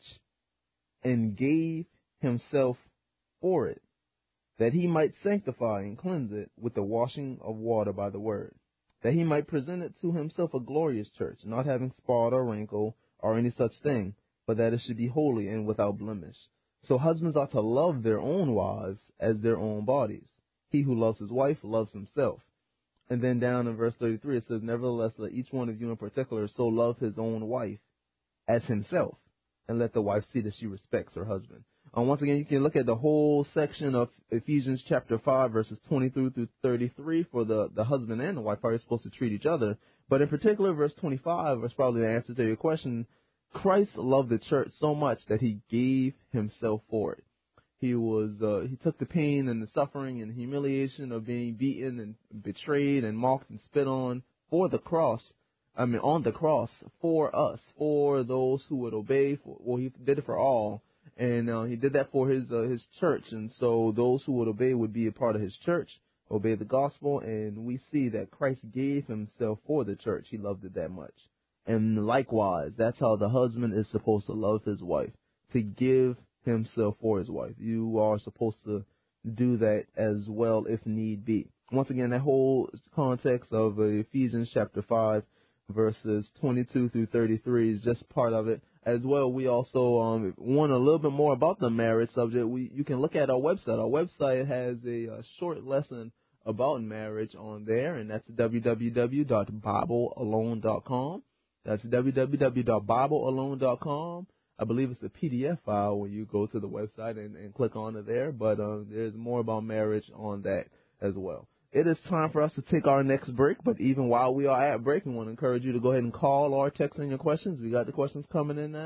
and gave himself for it, that he might sanctify and cleanse it with the washing of water by the word, that he might present it to himself a glorious church, not having spot or wrinkle or any such thing, but that it should be holy and without blemish. So husbands ought to love their own wives as their own bodies. He who loves his wife loves himself. And then down in verse thirty-three, it says, nevertheless, let each one of you in particular so love his own wife as himself, and let the wife see that she respects her husband. Um, once again, you can look at the whole section of Ephesians chapter five, verses twenty-two through thirty-three for the, the husband and the wife, how you're supposed to treat each other. But in particular, verse twenty-five is probably the answer to your question. Christ loved the church so much that he gave himself for it. He was uh, he took the pain and the suffering and humiliation of being beaten and betrayed and mocked and spit on for the cross. I mean, on the cross for us, for those who would obey. For, well, he did it for all. And uh, he did that for his uh, his church, and so those who would obey would be a part of his church, obey the gospel, and we see that Christ gave himself for the church. He loved it that much. And likewise, that's how the husband is supposed to love his wife, to give himself for his wife. You are supposed to do that as well if need be. Once again, that whole context of uh, Ephesians chapter five, verses twenty-two through thirty-three is just part of it. As well, we also um, want a little bit more about the marriage subject. We you can look at our website. Our website has a, a short lesson about marriage on there, and that's w w w dot bible alone dot com. That's w w w dot bible alone dot com. I believe it's a P D F file when you go to the website and, and click on it there, but um, there's more about marriage on that as well. It is time for us to take our next break, but even while we are at break, we want to encourage you to go ahead and call or text in your questions. We got the questions coming in now,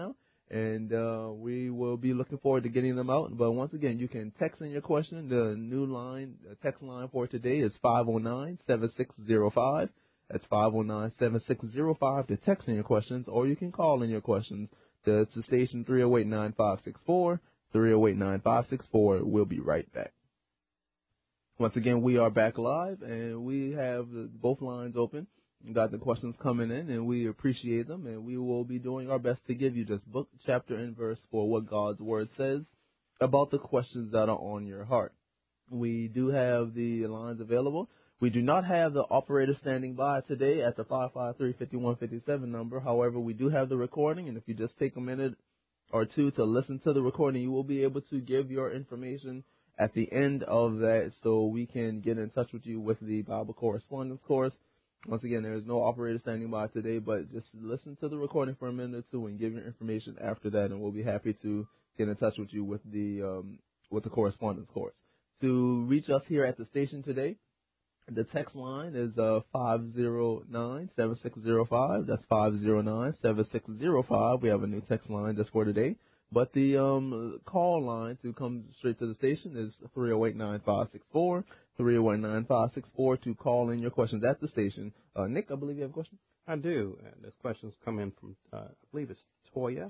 and uh, we will be looking forward to getting them out. But once again, you can text in your question. The new line, the text line for today is five oh nine, seven six oh five. That's five oh nine, seven six oh five to text in your questions, or you can call in your questions to, to station three oh eight, nine five six four, three oh eight, nine five six four. We'll be right back. Once again, we are back live, and we have the, both lines open. We got the questions coming in, and we appreciate them, and we will be doing our best to give you just book, chapter, and verse for what God's Word says about the questions that are on your heart. We do have the lines available. We do not have the operator standing by today at the five five three, five one five seven number. However, we do have the recording, and if you just take a minute or two to listen to the recording, you will be able to give your information at the end of that so we can get in touch with you with the Bible correspondence course. Once again, there is no operator standing by today, but just listen to the recording for a minute or two and give your information after that, and we'll be happy to get in touch with you with the um, with the correspondence course. To reach us here at the station today, the text line is uh, five oh nine, seven six oh five. That's five oh nine, seven six oh five. We have a new text line just for today. But the um, call line to come straight to the station is three oh eight, nine five six four, three oh eight, nine five six four to call in your questions at the station. Uh, Nick, I believe you have a question? I do. Uh, this question's come in from, uh, I believe it's Toya.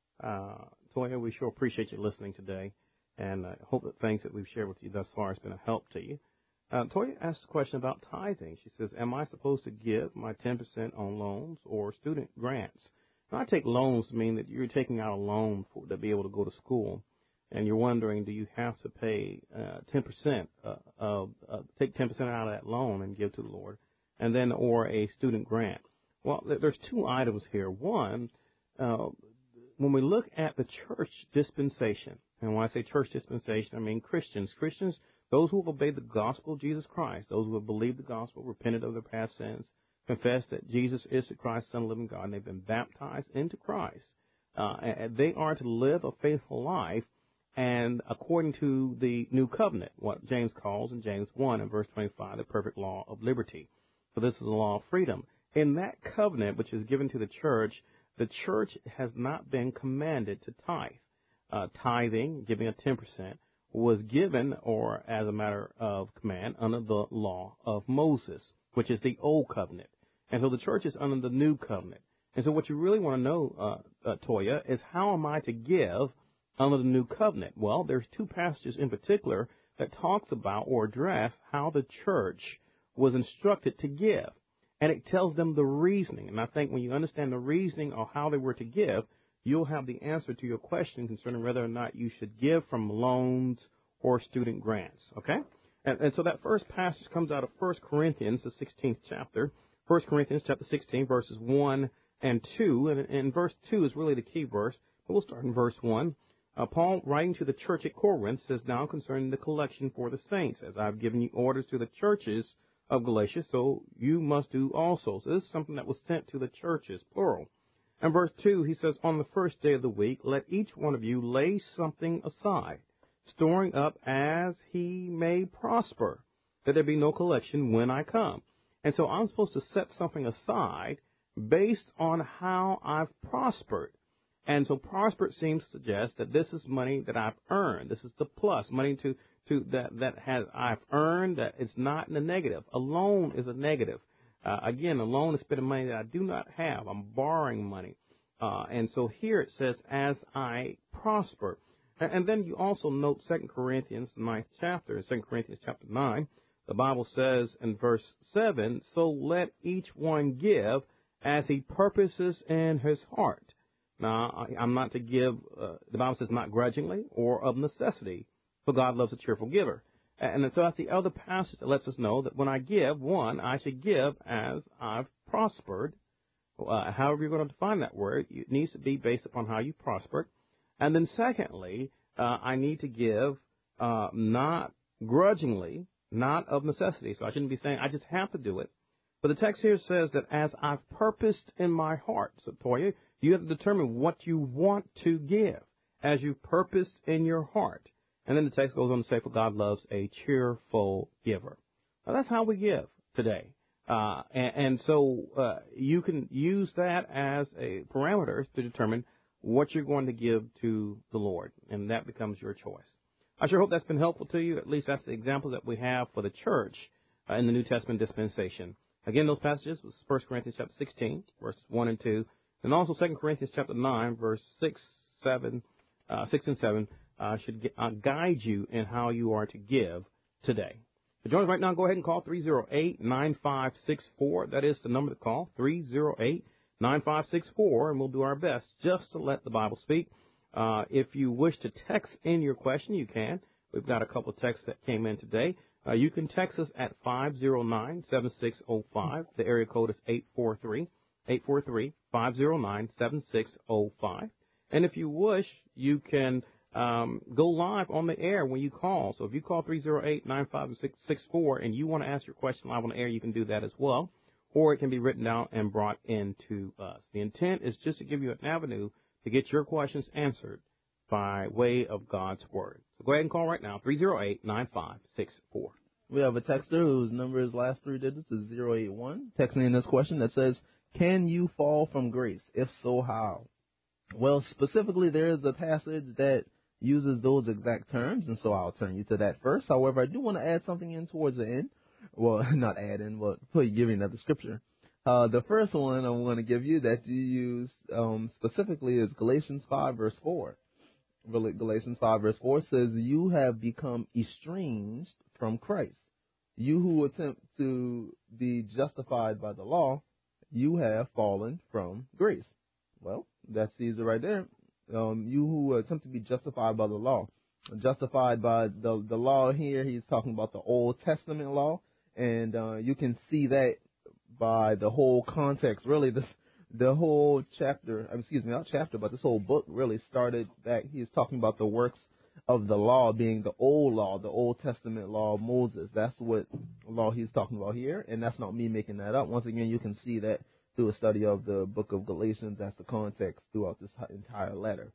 Uh, Toya, we sure appreciate you listening today, and I hope that things that we've shared with you thus far has been a help to you. Uh, Toya asked a question about tithing. She says, am I supposed to give my ten percent on loans or student grants? Now, I take loans to mean that you're taking out a loan for, to be able to go to school, and you're wondering, do you have to pay uh, ten percent, uh, of, uh, take ten percent out of that loan and give to the Lord, and then, or a student grant? Well, there's two items here. One, uh, when we look at the church dispensation, and when I say church dispensation, I mean Christians. Christians, those who have obeyed the gospel of Jesus Christ, those who have believed the gospel, repented of their past sins, confessed that Jesus is the Christ, Son of the living God, and they've been baptized into Christ. Uh, and they are to live a faithful life, and according to the new covenant, what James calls in James one and verse twenty-five, the perfect law of liberty. So this is a law of freedom. In that covenant, which is given to the church, the church has not been commanded to tithe. Uh, tithing, giving a ten percent, was given, or as a matter of command, under the law of Moses, which is the old covenant. And so the church is under the new covenant. And so what you really want to know, uh, uh, Toya, is how am I to give under the new covenant? Well, there's two passages in particular that talks about or address how the church was instructed to give. And it tells them the reasoning. And I think when you understand the reasoning of how they were to give, you'll have the answer to your question concerning whether or not you should give from loans or student grants. Okay? And, and so that first passage comes out of First Corinthians, the sixteenth chapter. First Corinthians chapter sixteen, verses one and two. And, and verse two is really the key verse. But we'll start in verse one. Uh, Paul, writing to the church at Corinth, says, now concerning the collection for the saints, as I've given you orders to the churches of Galatia, so you must do also. So this is something that was sent to the churches, plural. And verse two, he says, on the first day of the week, let each one of you lay something aside, storing up as he may prosper, that there be no collection when I come. And so I'm supposed to set something aside based on how I've prospered. And so prospered seems to suggest that this is money that I've earned. This is the plus, money to, to that, that has I've earned, that it's not in the negative. A loan is a negative. Uh, again, a loan is spending money that I do not have. I'm borrowing money. Uh, and so here it says, as I prosper. And, and then you also note Second Corinthians, the ninth chapter, Second Corinthians chapter nine. The Bible says in verse seven, so let each one give as he purposes in his heart. Now, I, I'm not to give, uh, the Bible says not grudgingly or of necessity, for God loves a cheerful giver. And so that's the other passage that lets us know that when I give, one, I should give as I've prospered. Uh, however you're going to define that word, it needs to be based upon how you prospered. And then secondly, uh, I need to give uh, not grudgingly, not of necessity. So I shouldn't be saying I just have to do it. But the text here says that as I've purposed in my heart. So, Toya, you have to determine what you want to give as you purposed in your heart. And then the text goes on to say, for God loves a cheerful giver. Now, that's how we give today. Uh, and, and so uh, you can use that as a parameters to determine what you're going to give to the Lord, and that becomes your choice. I sure hope that's been helpful to you. At least that's the example that we have for the church uh, in the New Testament dispensation. Again, those passages was First Corinthians chapter sixteen, verses one and two, and also Second Corinthians chapter nine, verse six, seven, uh, six and seven uh, should get, uh, guide you in how you are to give today. So join us right now. Go ahead and call three oh eight, nine five six four. That is the number to call, three oh eight, nine five six four, and we'll do our best just to let the Bible speak. Uh, if you wish to text in your question, you can. We've got a couple of texts that came in today. Uh, you can text us at five oh nine, seven six oh five. The area code is eight four three, eight four three, five oh nine, seven six oh five. And if you wish, you can um, go live on the air when you call. So if you call three oh eight, nine five six four and you want to ask your question live on the air, you can do that as well. Or it can be written down and brought into us. The intent is just to give you an avenue to get your questions answered by way of God's Word. So go ahead and call right now, three oh eight, nine five six four. We have a texter whose number is last three digits is zero eight one, texting in this question that says, can you fall from grace? If so, how? Well, specifically, there is a passage that uses those exact terms, and so I'll turn you to that first. However, I do want to add something in towards the end. Well, not add in, but put give you another scripture. Uh, the first one I'm going to give you that you use um, specifically is Galatians five, verse four. Galatians five, verse four says, you have become estranged from Christ. You who attempt to be justified by the law, you have fallen from grace. Well, that sees it right there. Um, you who attempt to be justified by the law. Justified by the, the law here, he's talking about the Old Testament law. And uh, you can see that by the whole context. Really, this the whole chapter, excuse me, not chapter, but this whole book really started back. He's talking about the works of the law being the old law, the Old Testament law of Moses. That's what law he's talking about here, and that's not me making that up. Once again, you can see that through a study of the book of Galatians. That's the context throughout this entire letter.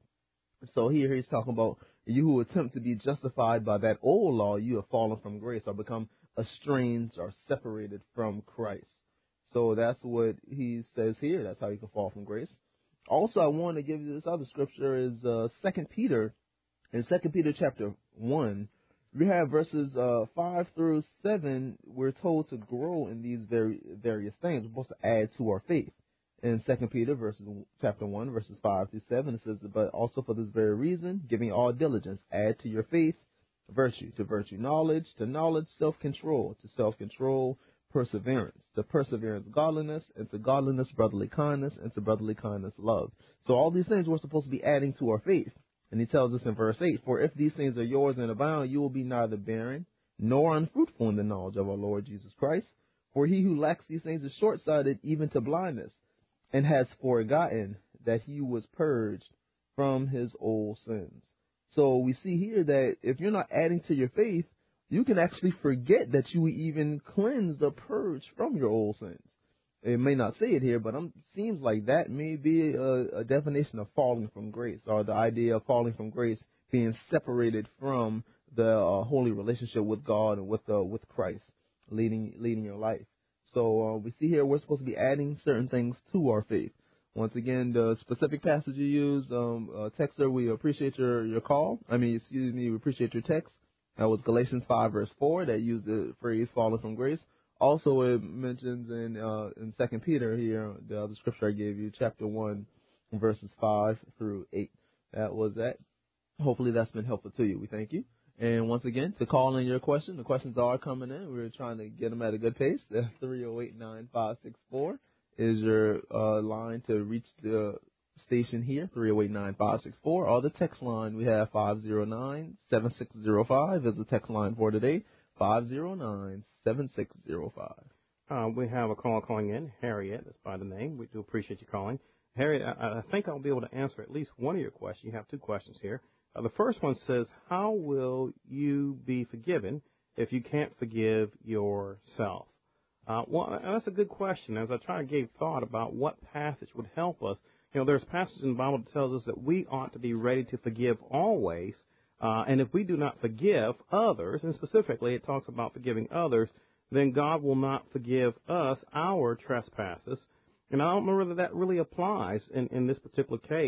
So here he's talking about you who attempt to be justified by that old law, you have fallen from grace or become estranged or separated from Christ. So that's what he says here. That's how you can fall from grace. Also, I want to give you this other scripture is uh, Second Peter. In Second Peter chapter one, we have verses uh, five through seven. We're told to grow in these very various things. We're supposed to add to our faith. In Second Peter verses chapter one, verses five through seven, it says, but also for this very reason, giving all diligence, add to your faith virtue, to virtue knowledge, to knowledge self-control, to self-control perseverance, to perseverance godliness, and to godliness brotherly kindness, and to brotherly kindness love. So all these things we're supposed to be adding to our faith. And he tells us in verse eight, for if these things are yours and abound, you will be neither barren nor unfruitful in the knowledge of our Lord Jesus Christ. For he who lacks these things is short-sighted even to blindness, and has forgotten that he was purged from his old sins. So we see here that if you're not adding to your faith, you can actually forget that you were even cleansed or purged from your old sins. It may not say it here, but it seems like that may be a, a definition of falling from grace, or the idea of falling from grace being separated from the uh, holy relationship with God and with uh, with Christ, leading leading your life. So uh, we see here we're supposed to be adding certain things to our faith. Once again, the specific passage you used, um, uh, texter, we appreciate your, your call. I mean, excuse me, we appreciate your text. That was Galatians five, verse four, that used the phrase falling from grace. Also, it mentions in uh, in Second Peter here, the other scripture I gave you, chapter one, verses five through eight. That was that. Hopefully that's been helpful to you. We thank you. And once again, to call in your question, the questions are coming in. We're trying to get them at a good pace. three oh eight, nine five six four is your uh, line to reach the station here, three oh eight, nine five six four. Or the text line, we have five oh nine, seven six oh five is the text line for today, five oh nine, seven six oh five. Uh, we have a caller calling in, Harriet, that's by the name. We do appreciate you calling. Harriet, I, I think I'll be able to answer at least one of your questions. You have two questions here. Uh, the first one says, how will you be forgiven if you can't forgive yourself? Uh, well, that's a good question. As I try to give thought about what passage would help us, you know, there's passages in the Bible that tells us that we ought to be ready to forgive always. Uh, and if we do not forgive others, and specifically it talks about forgiving others, then God will not forgive us our trespasses. And I don't know whether that really applies in, in this particular case.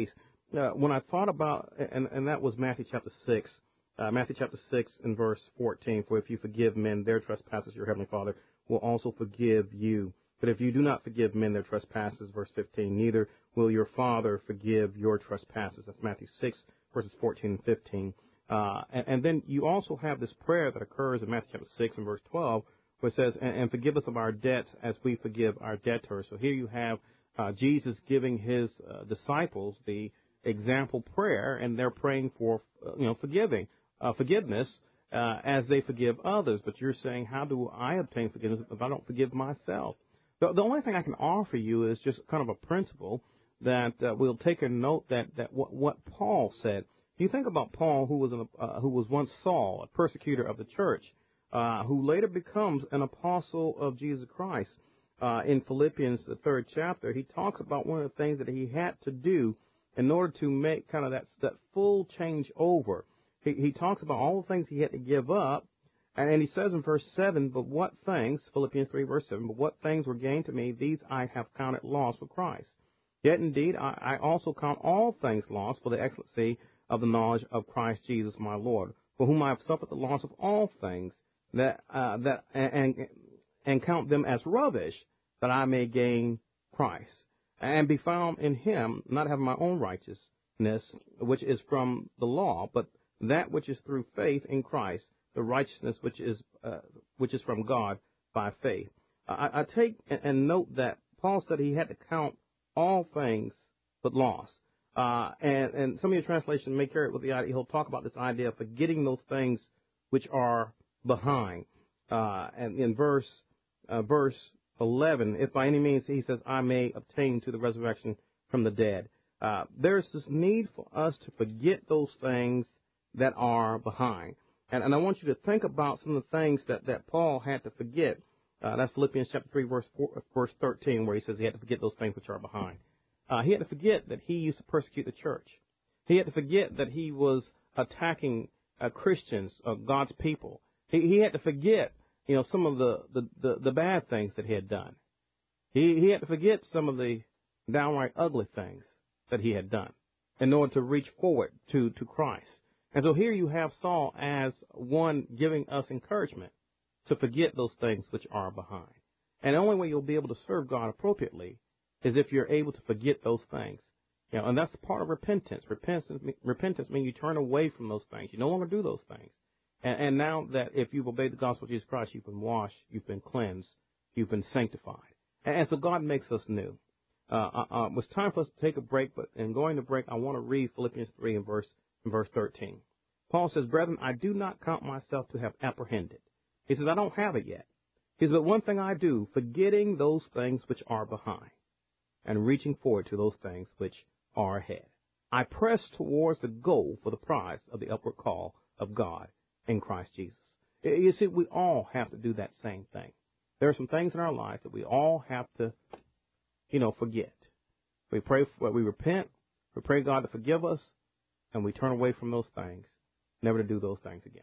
uh, when I thought about, and, and that was Matthew chapter six, uh, Matthew chapter six and verse fourteen, for if you forgive men their trespasses, your heavenly Father will also forgive you. But if you do not forgive men their trespasses, verse fifteen, neither will your Father forgive your trespasses. That's Matthew six, verses fourteen and fifteen. Uh, and, and then you also have this prayer that occurs in Matthew chapter six and verse twelve, where it says, and, and forgive us of our debts as we forgive our debtors. So here you have uh, Jesus giving his uh, disciples the example prayer, and they're praying for, uh, you know, forgiving, uh, forgiveness uh, as they forgive others. But you're saying, how do I obtain forgiveness if I don't forgive myself? The, the only thing I can offer you is just kind of a principle that uh, we'll take a note that, that what, what Paul said. You think about Paul, who was an, uh, who was once Saul, a persecutor of the church, uh, who later becomes an apostle of Jesus Christ. Uh, in Philippians, the third chapter, he talks about one of the things that he had to do in order to make kind of that that full change over. He, he talks about all the things he had to give up, and, and he says in verse seven, but what things, Philippians three, verse seven, but what things were gained to me, these I have counted loss for Christ. Yet indeed, I, I also count all things loss for the excellency of the knowledge of Christ Jesus my Lord, for whom I have suffered the loss of all things, that uh, that and and count them as rubbish, that I may gain Christ, and be found in him, not having my own righteousness, which is from the law, but that which is through faith in Christ, the righteousness which is uh, which is from God by faith. I, I take and note that Paul said he had to count all things but loss. Uh, and, and some of your translations may carry it with the idea, he'll talk about this idea of forgetting those things which are behind. Uh, and in verse, uh, verse eleven, if by any means, he says, I may obtain to the resurrection from the dead. Uh, there's this need for us to forget those things that are behind. And, and I want you to think about some of the things that, that Paul had to forget. Uh, that's Philippians chapter three, verse four, verse thirteen, where he says he had to forget those things which are behind. Uh, he had to forget that he used to persecute the church. He had to forget that he was attacking uh, Christians, uh, God's people. He, he had to forget, you know, some of the, the, the, the bad things that he had done. He, he had to forget some of the downright ugly things that he had done in order to reach forward to, to Christ. And so here you have Saul as one giving us encouragement to forget those things which are behind. And the only way you'll be able to serve God appropriately is if you're able to forget those things. You know, and that's part of repentance. Repentance, repentance means you turn away from those things. You no longer do those things. And, and now that if you've obeyed the gospel of Jesus Christ, you've been washed, you've been cleansed, you've been sanctified. And, and so God makes us new. Uh, uh, uh, it's time for us to take a break, but in going to break, I want to read Philippians three in verse, in verse thirteen. Paul says, brethren, I do not count myself to have apprehended. He says, I don't have it yet. He says, but one thing I do, forgetting those things which are behind, and reaching forward to those things which are ahead. I press towards the goal for the prize of the upward call of God in Christ Jesus. You see, we all have to do that same thing. There are some things in our lives that we all have to, you know, forget. We pray, for, we repent, we pray God to forgive us, and we turn away from those things, never to do those things again.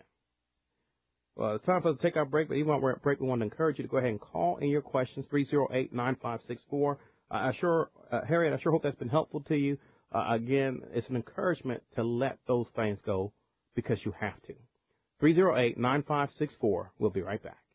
Well, it's time for us to take our break, but even while we're at break, we want to encourage you to go ahead and call in your questions, three oh eight, nine five six four. Uh, I sure, uh, Harriet, I sure hope that's been helpful to you. Uh, again, it's an encouragement to let those things go because you have to. three oh eight, nine five six four. We'll be right back.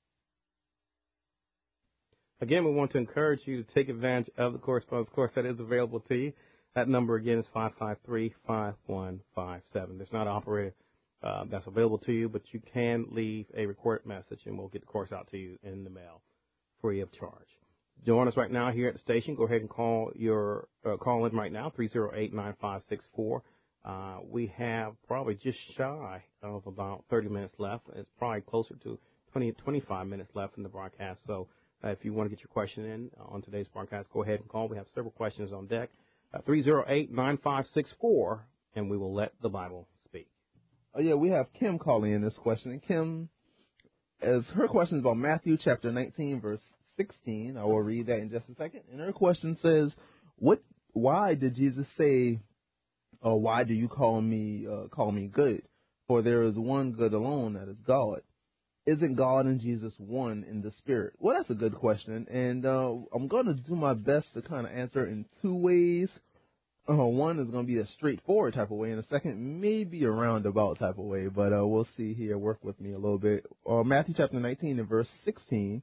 Again, we want to encourage you to take advantage of the correspondence course that is available to you. That number again is five five three, five one five seven. There's not an operator uh, that's available to you, but you can leave a recorded message and we'll get the course out to you in the mail free of charge. Join us right now here at the station. Go ahead and call your uh, call in right now, three oh eight, nine five six four. Uh, we have probably just shy of about thirty minutes left. It's probably closer to twenty, twenty-five minutes left in the broadcast. So uh, if you want to get your question in on today's broadcast, go ahead and call. We have several questions on deck. Uh, three oh eight, nine five six four, and we will let the Bible speak. Oh, yeah, we have Kim calling in this question. And Kim, as her question is about Matthew chapter nineteen, verse sixteen. I will read that in just a second. And her question says, "What? Why did Jesus say, or why do you call me uh, call me good? For there is one good alone, that is God. Isn't God and Jesus one in the Spirit?" Well, that's a good question, and uh, I'm going to do my best to kind of answer in two ways. Uh, one is going to be a straightforward type of way, and the second may be a roundabout type of way, but uh, we'll see here. Work with me a little bit. Uh, Matthew chapter nineteen and verse sixteen.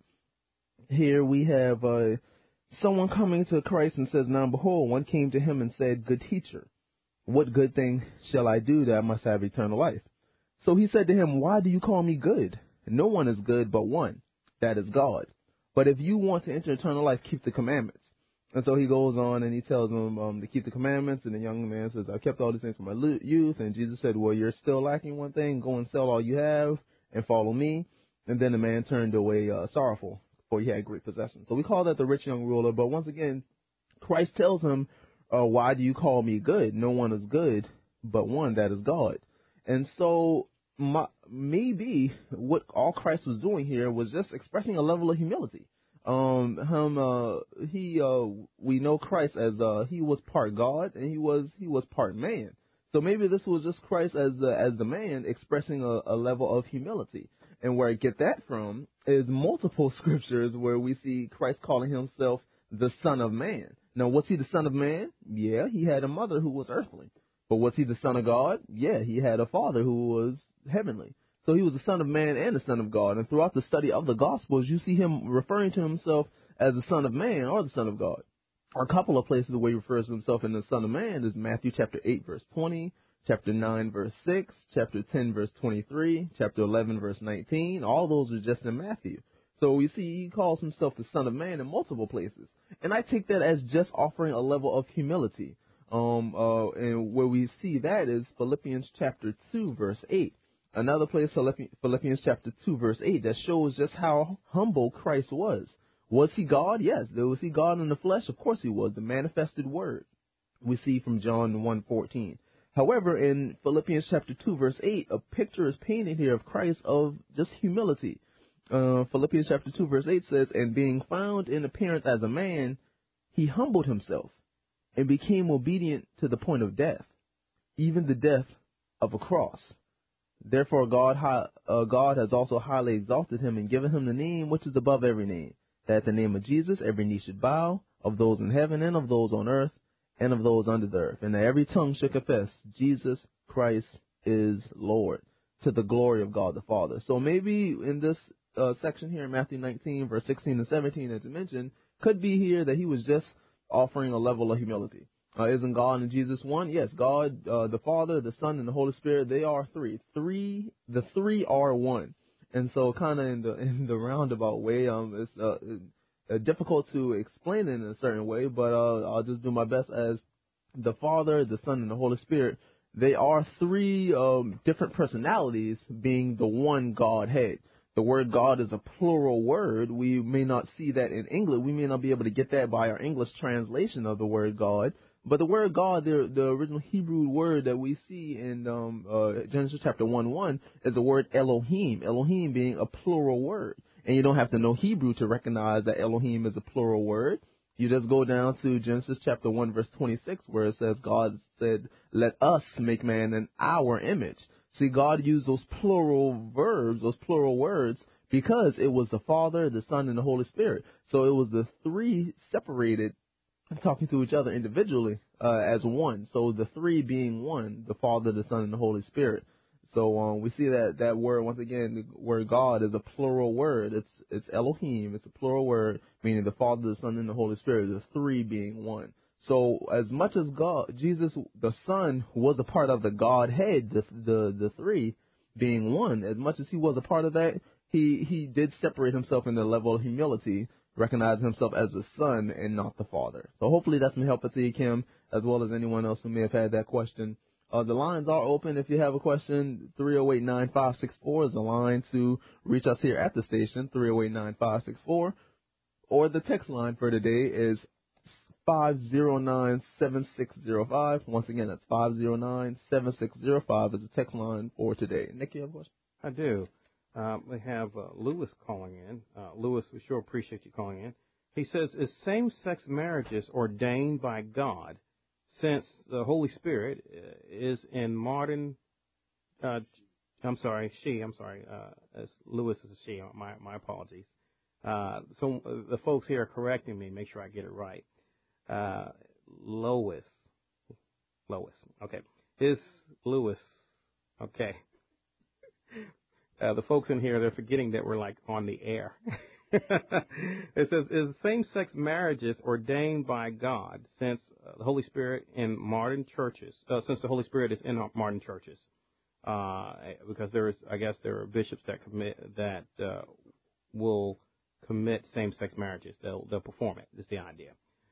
Here we have uh, someone coming to Christ and says, "Now behold, one came to him and said, 'Good teacher, what good thing shall I do that I must have eternal life?' So he said to him, 'Why do you call me good? No one is good but one, that is God. But if you want to enter eternal life, keep the commandments.' And so he goes on and he tells him um, to keep the commandments. And the young man says, 'I kept all these things from my youth.' And Jesus said, 'Well, you're still lacking one thing. Go and sell all you have and follow me.' And then the man turned away uh, sorrowful, for he had great possessions." So we call that the rich young ruler. But once again, Christ tells him, uh, "Why do you call me good? No one is good but one, that is God." And so my, maybe what all Christ was doing here was just expressing a level of humility. Um, him, uh, he, uh, we know Christ as, uh, he was part God and he was, he was part man. So maybe this was just Christ as the, as the man expressing a, a level of humility. And where I get that from is multiple scriptures where we see Christ calling himself the Son of Man. Now, was he the Son of Man? Yeah, he had a mother who was earthly. But was he the Son of God? Yeah, he had a father who was heavenly. So he was the Son of Man and the Son of God. And throughout the study of the Gospels, you see him referring to himself as the Son of Man or the Son of God. A couple of places where he refers to himself in the Son of Man is Matthew chapter eight, verse twenty, chapter nine, verse six, chapter ten, verse twenty-three, chapter eleven, verse nineteen. All those are just in Matthew. So we see he calls himself the Son of Man in multiple places. And I take that as just offering a level of humility. Um, uh, and where we see that is Philippians chapter two, verse eight. Another place, Philippians chapter two, verse eight, that shows just how humble Christ was. Was he God? Yes. Was he God in the flesh? Of course he was, the manifested word we see from John one fourteen. However, in Philippians chapter two, verse eight, a picture is painted here of Christ of just humility. Uh, Philippians chapter two, verse eight says, "And being found in appearance as a man, he humbled himself and became obedient to the point of death, even the death of a cross. Therefore God, uh, God has also highly exalted him and given him the name which is above every name, that at the name of Jesus every knee should bow, of those in heaven and of those on earth and of those under the earth, and that every tongue should confess Jesus Christ is Lord, to the glory of God the Father." So maybe in this uh, section here in Matthew nineteen, verse sixteen and seventeen, as you mentioned, could be here that he was just offering a level of humility. Uh, isn't God and Jesus one? Yes, God, uh, the Father, the Son, and the Holy Spirit, they are three. Three, the three are one. And so kind of in the in the roundabout way, um, it's uh, uh, difficult to explain it in a certain way, but uh, I'll just do my best as the Father, the Son, and the Holy Spirit. They are three um, different personalities being the one Godhead. The word God is a plural word. We may not see that in English. We may not be able to get that by our English translation of the word God. But the word God, the, the original Hebrew word that we see in um, uh, Genesis chapter one one is the word Elohim, Elohim being a plural word. And you don't have to know Hebrew to recognize that Elohim is a plural word. You just go down to Genesis chapter one, verse twenty-six, where it says God said, "Let us make man in our image." See, God used those plural verbs, those plural words, because it was the Father, the Son, and the Holy Spirit. So it was the three separated talking to each other individually uh, as one. So the three being one, the Father, the Son, and the Holy Spirit. So um, we see that that word, once again, the word God is a plural word. It's it's Elohim. It's a plural word, meaning the Father, the Son, and the Holy Spirit, the three being one. So as much as God, Jesus, the Son, was a part of the Godhead, the the, the three being one, as much as he was a part of that, he, he did separate himself in the level of humility, recognizing himself as the Son and not the Father. So hopefully that's some help with you, Kim, as well as anyone else who may have had that question. Uh, the lines are open. If you have a question, three oh eight, nine five six four is the line to reach us here at the station, three oh eight, nine five six four. Or the text line for today is five oh nine, seven six oh five. Once again, that's five oh nine, seven six oh five is the text line for today. Nick, you have a question? I do. Uh, we have uh, Lewis calling in. Uh, Lewis, we sure appreciate you calling in. He says, is same-sex marriages ordained by God, since the Holy Spirit is in modern, uh, I'm sorry, she, I'm sorry, uh, as Lewis is a she, my, my apologies. Uh, so uh, the folks here are correcting me, make sure I get it right. Uh, Lois, Lois. Okay. Is Lewis. Okay. Uh, the folks in here, they're forgetting that we're like on the air. It says, is same-sex marriages ordained by God since uh, the Holy Spirit in modern churches, uh, since the Holy Spirit is in modern churches? Uh, because there is, I guess there are bishops that commit, that uh, will commit same-sex marriages. They'll, they'll perform it, is the idea.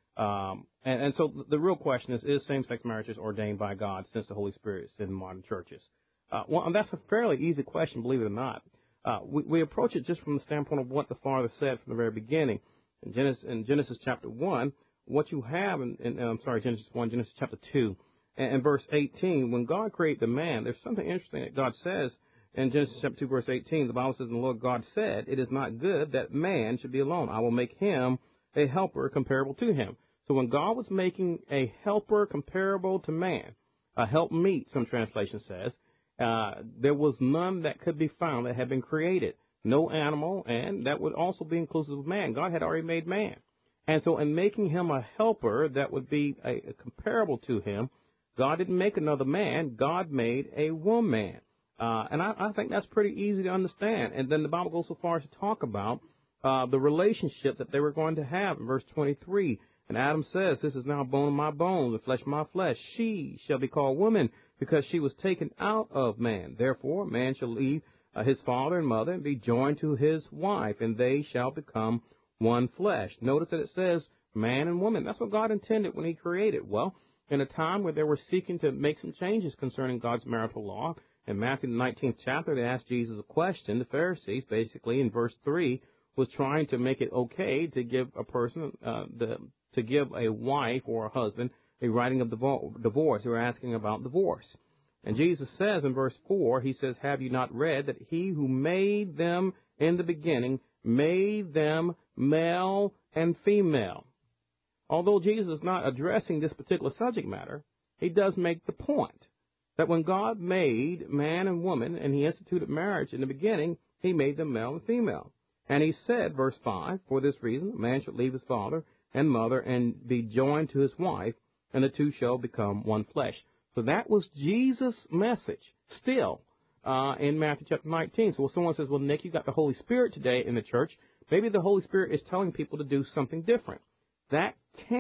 Um, and, and so the real question is, is same-sex marriages ordained by God since the Holy Spirit is in modern churches? Uh, well, and that's a fairly easy question, believe it or not. Uh, we, we approach it just from the standpoint of what the Father said from the very beginning. In Genesis, in Genesis chapter one, what you have, in, in I'm sorry, Genesis one, Genesis chapter two, and, and verse eighteen, when God created the man, there's something interesting that God says in Genesis chapter two, verse eighteen. The Bible says, and the Lord God said, it is not good that man should be alone. I will make him a helper comparable to him. So when God was making a helper comparable to man, a helpmeet, some translation says, Uh, there was none that could be found that had been created. No animal, and that would also be inclusive of man. God had already made man. And so in making him a helper that would be a, a comparable to him, God didn't make another man. God made a woman. Uh, and I, I think that's pretty easy to understand. And then the Bible goes so far as to talk about uh, the relationship that they were going to have in verse twenty-three. And Adam says, this is now bone of my bones and flesh of my flesh. She shall be called woman, because she was taken out of man. Therefore, man shall leave uh, his father and mother and be joined to his wife, and they shall become one flesh. Notice that it says man and woman. That's what God intended when he created. Well, in a time where they were seeking to make some changes concerning God's marital law, in Matthew the nineteenth chapter, they asked Jesus a question. The Pharisees, basically, in verse three, was trying to make it okay to give a person, uh, the, to give a wife or a husband a writing of divorce. They were asking about divorce. And Jesus says in verse four, he says, have you not read that he who made them in the beginning made them male and female? Although Jesus is not addressing this particular subject matter, he does make the point that when God made man and woman and he instituted marriage in the beginning, he made them male and female. And he said, verse five, for this reason, a man shall leave his father and mother and be joined to his wife, and the two shall become one flesh. So that was Jesus' message still uh, in Matthew chapter nineteen. So when someone says, well, Nick, you got the Holy Spirit today in the church, maybe the Holy Spirit is telling people to do something different. That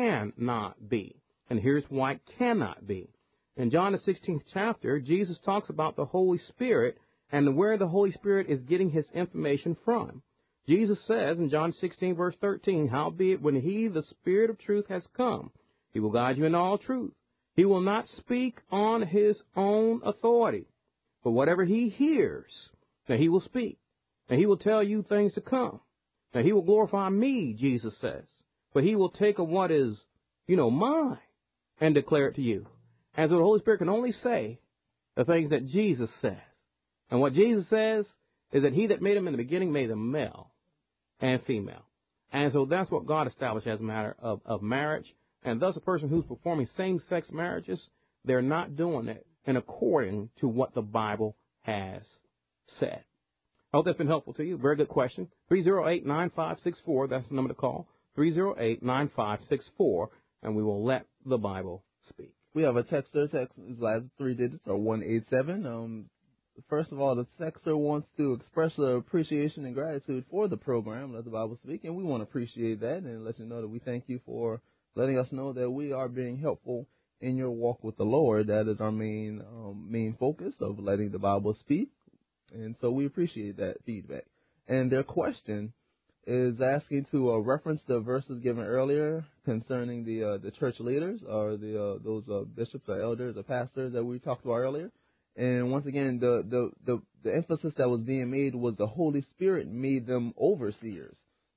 cannot be. And here's why it cannot be. In John the sixteenth chapter, Jesus talks about the Holy Spirit and where the Holy Spirit is getting his information from. Jesus says in John sixteen, verse thirteen, howbeit when he, the Spirit of truth, has come, he will guide you in all truth. He will not speak on his own authority, but whatever he hears, now he will speak. And he will tell you things to come. Now he will glorify me, Jesus says, but he will take of what is, you know, mine and declare it to you. And so the Holy Spirit can only say the things that Jesus says. And what Jesus says is that he that made them in the beginning made them male and female. And so that's what God established as a matter of, of marriage. And thus a person who's performing same-sex marriages, they're not doing it in according to what the Bible has said. I hope that's been helpful to you. Very good question. three oh eight, nine five six four, that's the number to call. three oh eight, nine five six four, and we will let the Bible speak. We have a texter. Text his last three digits are one eight seven. Um, first of all, the texter wants to express their appreciation and gratitude for the program, Let the Bible Speak, and we want to appreciate that and let you know that we thank you for letting us know that we are being helpful in your walk with the Lord. That is our main um, main focus of letting the Bible speak, and so we appreciate that feedback. And their question is asking to uh, reference the verses given earlier concerning the uh, the church leaders or the uh, those uh, bishops or elders or pastors that we talked about earlier. And once again, the, the, the, the emphasis that was being made was the Holy Spirit made them overseers.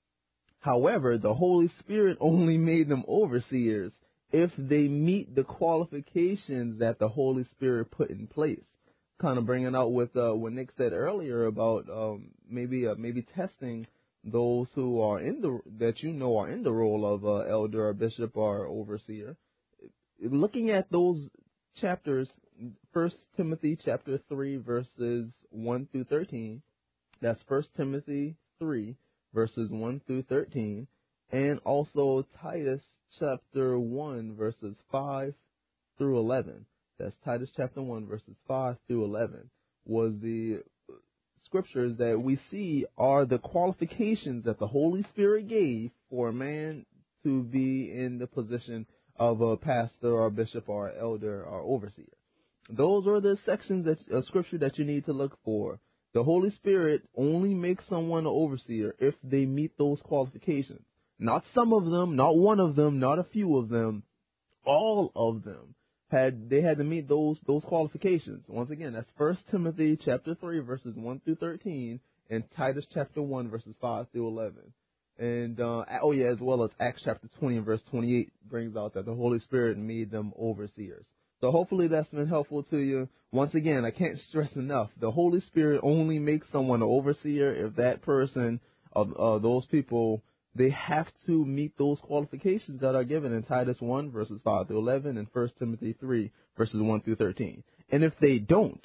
However, the Holy Spirit only made them overseers if they meet the qualifications that the Holy Spirit put in place. Kind of bringing out with uh, what Nick said earlier about um, maybe uh, maybe testing those who are in the that you know are in the role of uh, elder or bishop or overseer. Looking at those chapters, First Timothy chapter three verses one through thirteen. That's First Timothy three verses one through thirteen, and also Titus chapter one verses five through eleven. That's Titus chapter one, verses five through eleven, was the scriptures that we see are the qualifications that the Holy Spirit gave for a man to be in the position of a pastor or a bishop or elder or overseer. Those are the sections that, of scripture that you need to look for. The Holy Spirit only makes someone an overseer if they meet those qualifications. Not some of them, not one of them, not a few of them. All of them had they had to meet those those qualifications. Once again, that's First Timothy chapter three verses one through thirteen and Titus chapter one verses five through eleven. And uh, oh yeah, as well as Acts chapter twenty and verse twenty-eight brings out that the Holy Spirit made them overseers. So hopefully that's been helpful to you. Once again, I can't stress enough, the Holy Spirit only makes someone an overseer if that person, of uh, those people, they have to meet those qualifications that are given in Titus one verses five through eleven and First Timothy three verses one through thirteen. And if they don't,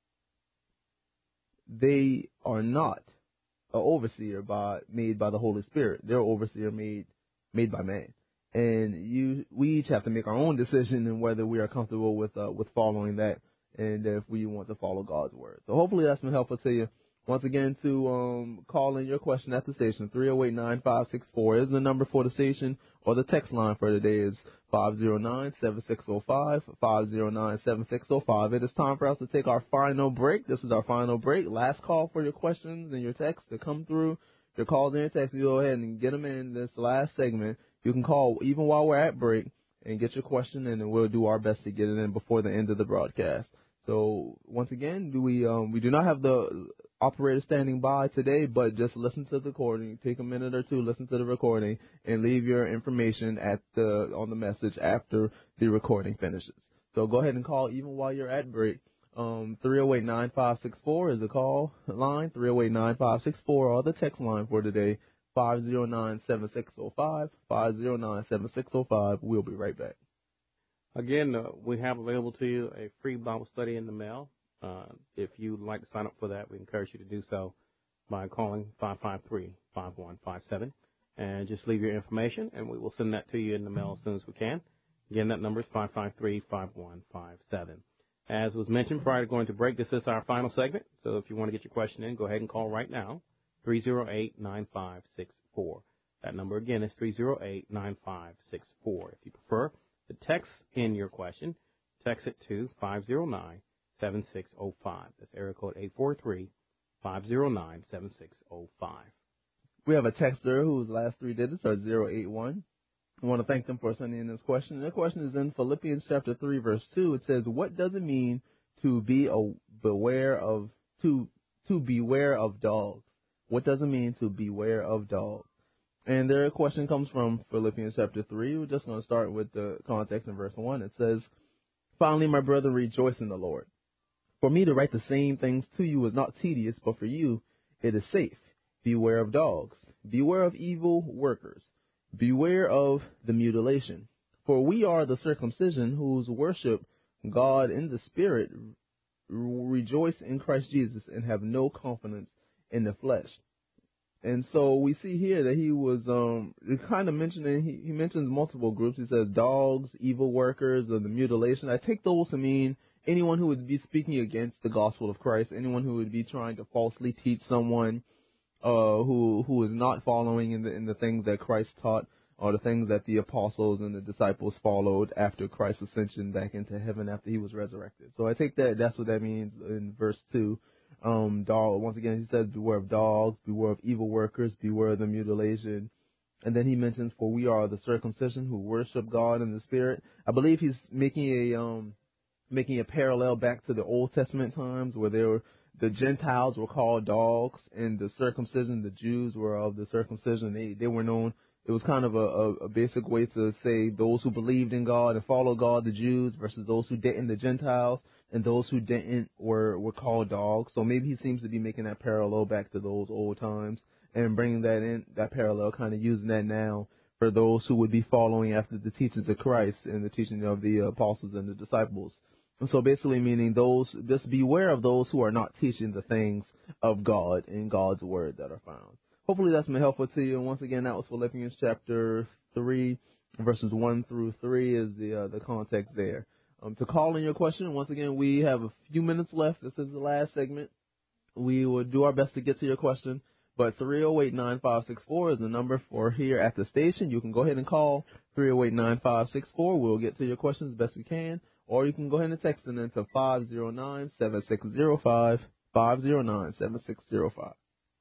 they are not an overseer by made by the Holy Spirit. They're an overseer made made by man. And you, we each have to make our own decision in whether we are comfortable with uh, with following that, and if we want to follow God's word. So hopefully that's been helpful to you. Once again, to um, call in your question at the station, three oh eight, nine five six four is the number for the station, or the text line for today is five oh nine, seven six oh five, five oh nine, seven six oh five. It is time for us to take our final break. This is our final break. Last call for your questions and your texts to come through. Your calls and your texts, you go ahead and get them in this last segment. You can call even while we're at break and get your question in, and we'll do our best to get it in before the end of the broadcast. So once again, do we um, we do not have the operator standing by today, but just listen to the recording. Take a minute or two, listen to the recording, and leave your information at the on the message after the recording finishes. So go ahead and call even while you're at break. Um, three oh eight, nine five six four is the call line, three oh eight, nine five six four, or the text line for today, five oh nine, seven six oh five, five oh nine, seven six oh five. We'll be right back. Again, uh, we have available to you a free Bible study in the mail. Uh, if you'd like to sign up for that, we encourage you to do so by calling five five three, five one five seven. And just leave your information, and we will send that to you in the mail as soon as we can. Again, that number is five five three, five one five seven. As was mentioned prior to going to break, this is our final segment. So if you want to get your question in, go ahead and call right now, three oh eight, nine five six four. That number again is three oh eight, nine five six four. If you prefer to text in your question, text it to five oh nine, seven six oh five. That's area code eight four three, five oh nine, seven six oh five. We have a texter whose last three digits are zero eight one. I want to thank them for sending in this question. The question is in Philippians chapter three, verse two. It says, "What does it mean to be a beware of to to beware of dogs?" What does it mean to beware of dogs? And their question comes from Philippians chapter three. We're just going to start with the context in verse one. It says, "Finally, my brethren, rejoice in the Lord. For me to write the same things to you is not tedious, but for you it is safe. Beware of dogs. Beware of evil workers. Beware of the mutilation. For we are the circumcision whose worship God in the Spirit, rejoice in Christ Jesus, and have no confidence in the flesh." And so we see here that he was um kind of mentioning, he, he mentions multiple groups. He says dogs, evil workers, or the mutilation. I take those to mean anyone who would be speaking against the gospel of Christ, anyone who would be trying to falsely teach someone uh who who is not following in the in the things that Christ taught, or the things that the apostles and the disciples followed after Christ's ascension back into heaven after he was resurrected. So I take that that's what that means in verse two. Um, dog, once again, he says, beware of dogs, beware of evil workers, beware of the mutilation. And then he mentions, for we are the circumcision who worship God in the Spirit. I believe he's making a um making a parallel back to the Old Testament times where they were, the Gentiles were called dogs, and the circumcision, the Jews were of the circumcision. They they were known. It was kind of a, a, a basic way to say those who believed in God and followed God, the Jews, versus those who didn't, the Gentiles, and those who didn't were, were called dogs. So maybe he seems to be making that parallel back to those old times and bringing that in, that parallel, kind of using that now for those who would be following after the teachings of Christ and the teaching of the apostles and the disciples. And so basically meaning those, just beware of those who are not teaching the things of God in God's word that are found. Hopefully that's been helpful to you. And once again, that was Philippians chapter three, verses one through three is the uh, the context there. Um, to call in your question, once again, we have a few minutes left. This is the last segment. We will do our best to get to your question, but three oh eight, nine five six four is the number for here at the station. You can go ahead and call three oh eight, nine five six four. We'll get to your questions as best we can, or you can go ahead and text it into five oh nine, seven six oh five, five oh nine, seven six oh five.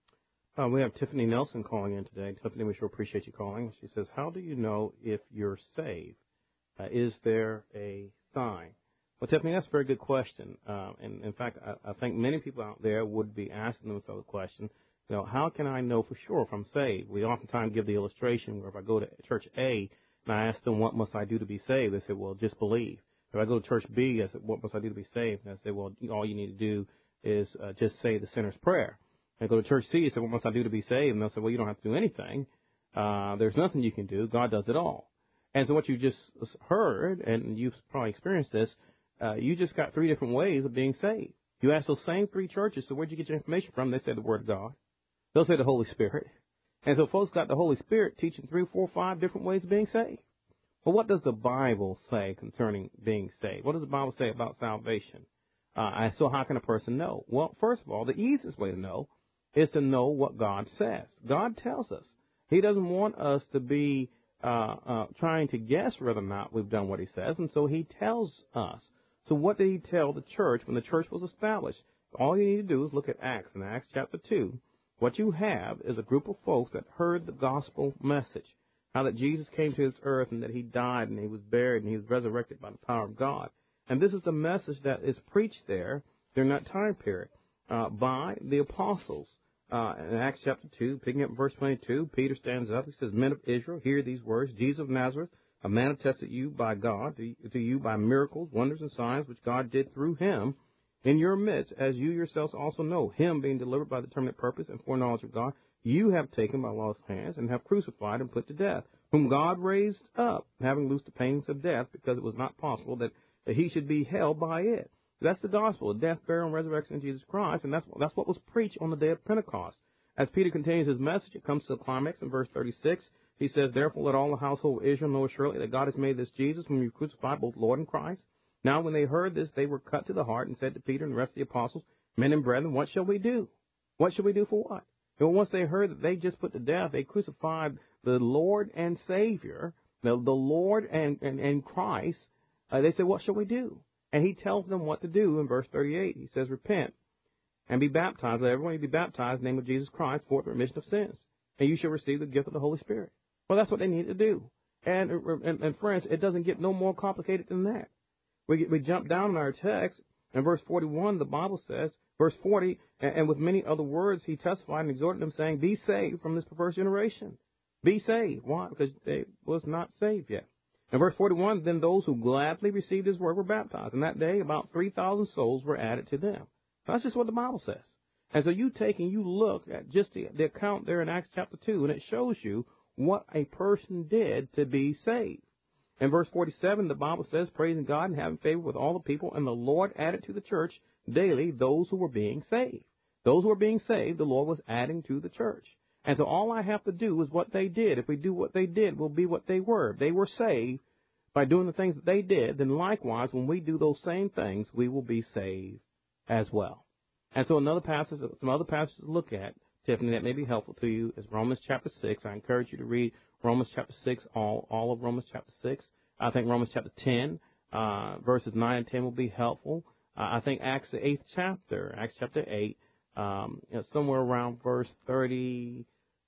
Uh, we have Tiffany Nelson calling in today. Tiffany, we sure appreciate you calling. She says, how do you know if you're saved? Uh, is there a sign? Well, Tiffany, that's a very good question. Uh, and, in fact, I, I think many people out there would be asking themselves the question, you know, how can I know for sure if I'm saved? We oftentimes give the illustration where if I go to church A and I ask them, what must I do to be saved? They say, well, just believe. If I go to church B, I said, what must I do to be saved? And I say, well, all you need to do is uh, just say the sinner's prayer. And I go to church C, I say, what must I do to be saved? And they'll say, well, you don't have to do anything. Uh, there's nothing you can do. God does it all. And so what you just heard, and you've probably experienced this, uh, you just got three different ways of being saved. You ask those same three churches, so where'd you get your information from? They say the Word of God. They'll say the Holy Spirit. And so folks got the Holy Spirit teaching three, four, five different ways of being saved. Well, what does the Bible say concerning being saved? What does the Bible say about salvation? Uh, and so how can a person know? Well, first of all, the easiest way to know is to know what God says. God tells us. He doesn't want us to be uh, uh, trying to guess whether or not we've done what he says, and so he tells us. So what did he tell the church when the church was established? All you need to do is look at Acts. In Acts chapter two, what you have is a group of folks that heard the gospel message, how that Jesus came to this earth and that he died and he was buried and he was resurrected by the power of God. And this is the message that is preached there during that time period uh, by the apostles. Uh, in Acts chapter two, picking up verse twenty-two, Peter stands up. He says, men of Israel, hear these words. Jesus of Nazareth, a man attested you by God, to, to you by miracles, wonders, and signs, which God did through him in your midst, as you yourselves also know, him being delivered by the determinate purpose and foreknowledge of God, you have taken by lawless hands and have crucified and put to death, whom God raised up, having loosed the pains of death, because it was not possible that, that he should be held by it. That's the gospel, the death, burial, and resurrection of Jesus Christ, and that's, that's what was preached on the day of Pentecost. As Peter continues his message, it comes to the climax in verse thirty-six. He says, therefore let all the household of Israel know surely that God has made this Jesus, whom you crucified, both Lord and Christ. Now when they heard this, they were cut to the heart and said to Peter and the rest of the apostles, men and brethren, what shall we do? What shall we do for what? And once they heard that they just put to death, they crucified the Lord and Savior, the, the Lord and, and, and Christ, uh, they said, what shall we do? And he tells them what to do in verse thirty-eight. He says, repent and be baptized. Let everyone be baptized in the name of Jesus Christ for the remission of sins. And you shall receive the gift of the Holy Spirit. Well, that's what they need to do. And, and, and friends, it doesn't get no more complicated than that. We, we jump down in our text, in verse forty-one, the Bible says, verse forty, and, and with many other words he testified and exhorted them, saying, be saved from this perverse generation. Be saved. Why? Because they was not saved yet. In verse forty-one, then those who gladly received his word were baptized. And that day, about three thousand souls were added to them. That's just what the Bible says. And so you take and you look at just the, the account there in Acts chapter two, and it shows you what a person did to be saved. In verse forty-seven, the Bible says, praising God and having favor with all the people, and the Lord added to the church daily those who were being saved. Those who were being saved, the Lord was adding to the church. And so all I have to do is what they did. If we do what they did, we'll be what they were. If they were saved by doing the things that they did, then likewise, when we do those same things, we will be saved as well. And so another passage, some other passages to look at, Tiffany, that may be helpful to you is Romans chapter six. I encourage you to read Romans chapter six, all, all of Romans chapter six. I think Romans chapter ten, uh, verses nine and ten will be helpful. Uh, I think Acts the eighth chapter, Acts chapter eight, um, you know, somewhere around verse thirty,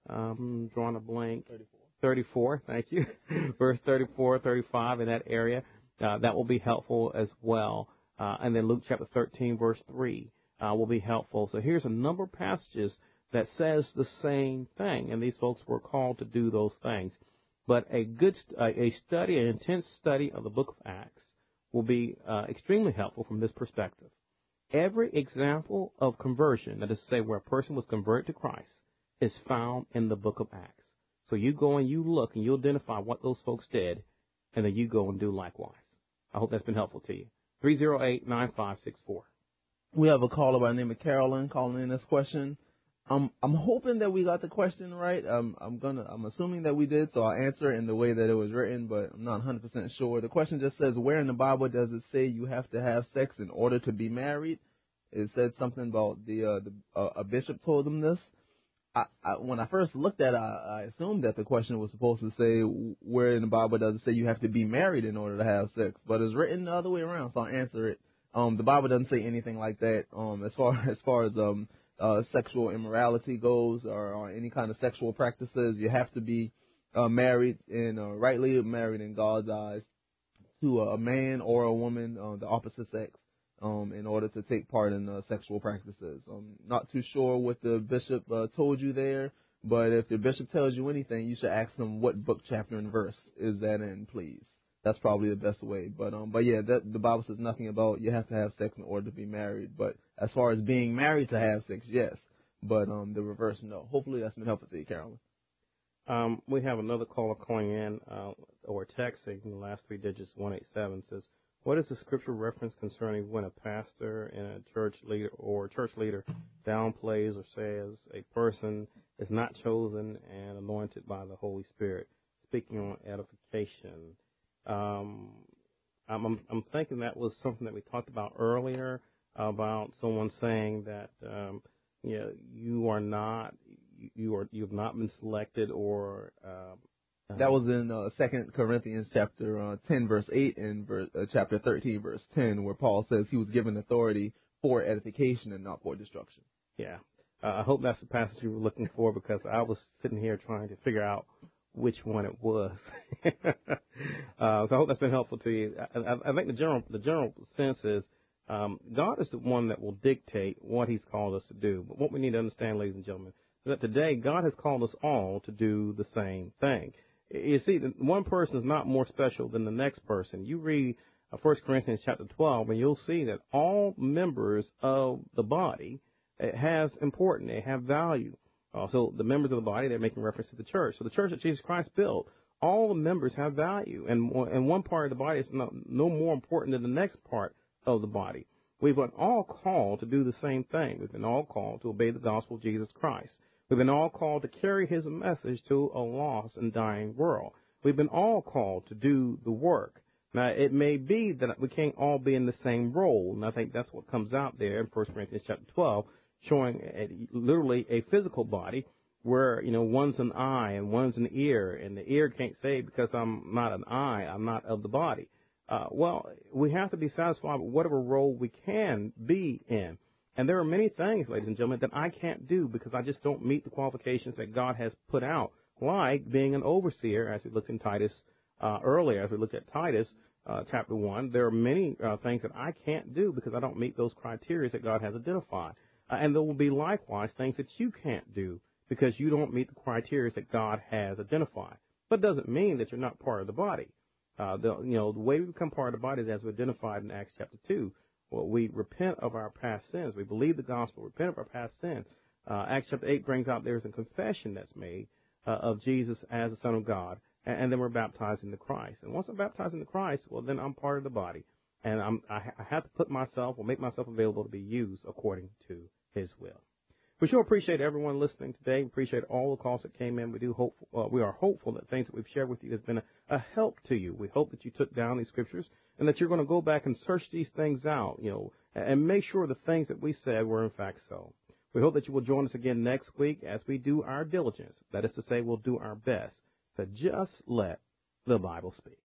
um, drawing a blank. thirty-four. thirty-four, thank you. Verse thirty-four, thirty-five, in that area, uh, that will be helpful as well. Uh, and then Luke chapter thirteen, verse three, uh, will be helpful. So here's a number of passages that says the same thing, and these folks were called to do those things. But a good, uh, a study, an intense study of the book of Acts will be uh, extremely helpful from this perspective. Every example of conversion, that is to say where a person was converted to Christ, is found in the book of Acts. So you go and you look and you identify what those folks did, and then you go and do likewise. I hope that's been helpful to you. three oh eight, nine five six four. We have a caller by the name of Carolyn calling in this question. I'm I'm hoping that we got the question right. Um, I'm gonna I'm assuming that we did, so I'll answer it in the way that it was written, but I'm not one hundred percent sure. The question just says, where in the Bible does it say you have to have sex in order to be married? It said something about the uh, the uh, a bishop told them this. I, I, when I first looked at it, I, I assumed that the question was supposed to say, where in the Bible does it say you have to be married in order to have sex? But it's written the other way around, so I'll answer it. Um, the Bible doesn't say anything like that. Um, as far as far as um uh sexual immorality goes, or, or any kind of sexual practices, you have to be uh, married and uh, rightly married in God's eyes to a man or a woman, uh, the opposite sex. Um, in order to take part in uh, sexual practices. I'm not too sure what the bishop uh, told you there, but if the bishop tells you anything, you should ask him what book, chapter, and verse is that in, please. That's probably the best way. But um, but yeah, that, the Bible says nothing about you have to have sex in order to be married. But as far as being married to have sex, yes. But um, the reverse, no. Hopefully that's been helpful to you, Carolyn. Um, we have another caller calling in uh, or texting. The last three digits, one eight seven, says, what is the scripture reference concerning when a pastor and a church leader or church leader downplays or says a person is not chosen and anointed by the Holy Spirit, speaking on edification? Um, I'm, I'm, I'm thinking that was something that we talked about earlier about someone saying that um, you know, you are not you are you have not been selected or uh, That was in uh, Second Corinthians chapter uh, ten, verse eight, and verse, uh, chapter thirteen, verse ten, where Paul says he was given authority for edification and not for destruction. Yeah. Uh, I hope that's the passage you were looking for, because I was sitting here trying to figure out which one it was. uh, so I hope that's been helpful to you. I, I, I think the general the general sense is um, God is the one that will dictate what He's called us to do. But what we need to understand, ladies and gentlemen, is that today God has called us all to do the same thing. You see, one person is not more special than the next person. You read uh, First Corinthians chapter twelve, and you'll see that all members of the body it has importance. They have value. Uh, so the members of the body, they're making reference to the church. So the church that Jesus Christ built, all the members have value. And, and one part of the body is no, no more important than the next part of the body. We've been all called to do the same thing. We've been all called to obey the gospel of Jesus Christ. We've been all called to carry His message to a lost and dying world. We've been all called to do the work. Now, it may be that we can't all be in the same role, and I think that's what comes out there in First Corinthians chapter twelve, showing a, literally a physical body where, you know, one's an eye and one's an ear, and the ear can't say because I'm not an eye, I'm not of the body. Uh, well, we have to be satisfied with whatever role we can be in. And there are many things, ladies and gentlemen, that I can't do because I just don't meet the qualifications that God has put out, like being an overseer, as we looked in Titus uh, earlier, as we looked at Titus uh, chapter one. There are many uh, things that I can't do because I don't meet those criteria that God has identified. Uh, and there will be likewise things that you can't do because you don't meet the criteria that God has identified. But it doesn't mean that you're not part of the body. Uh, the, you know, the way we become part of the body is as we identified in Acts chapter two. Well, we repent of our past sins. We believe the gospel, repent of our past sins. Uh, Acts chapter eight brings out there's a confession that's made uh, of Jesus as the Son of God, and, and then we're baptized into Christ. And once I'm baptized into Christ, well, then I'm part of the body, and I'm, I, I have to put myself or make myself available to be used according to His will. We sure appreciate everyone listening today. We appreciate all the calls that came in. We do hope uh, we are hopeful that things that we've shared with you has been a, a help to you. We hope that you took down these scriptures and that you're going to go back and search these things out, you know, and make sure the things that we said were in fact so. We hope that you will join us again next week as we do our diligence. That is to say, we'll do our best to just let the Bible speak.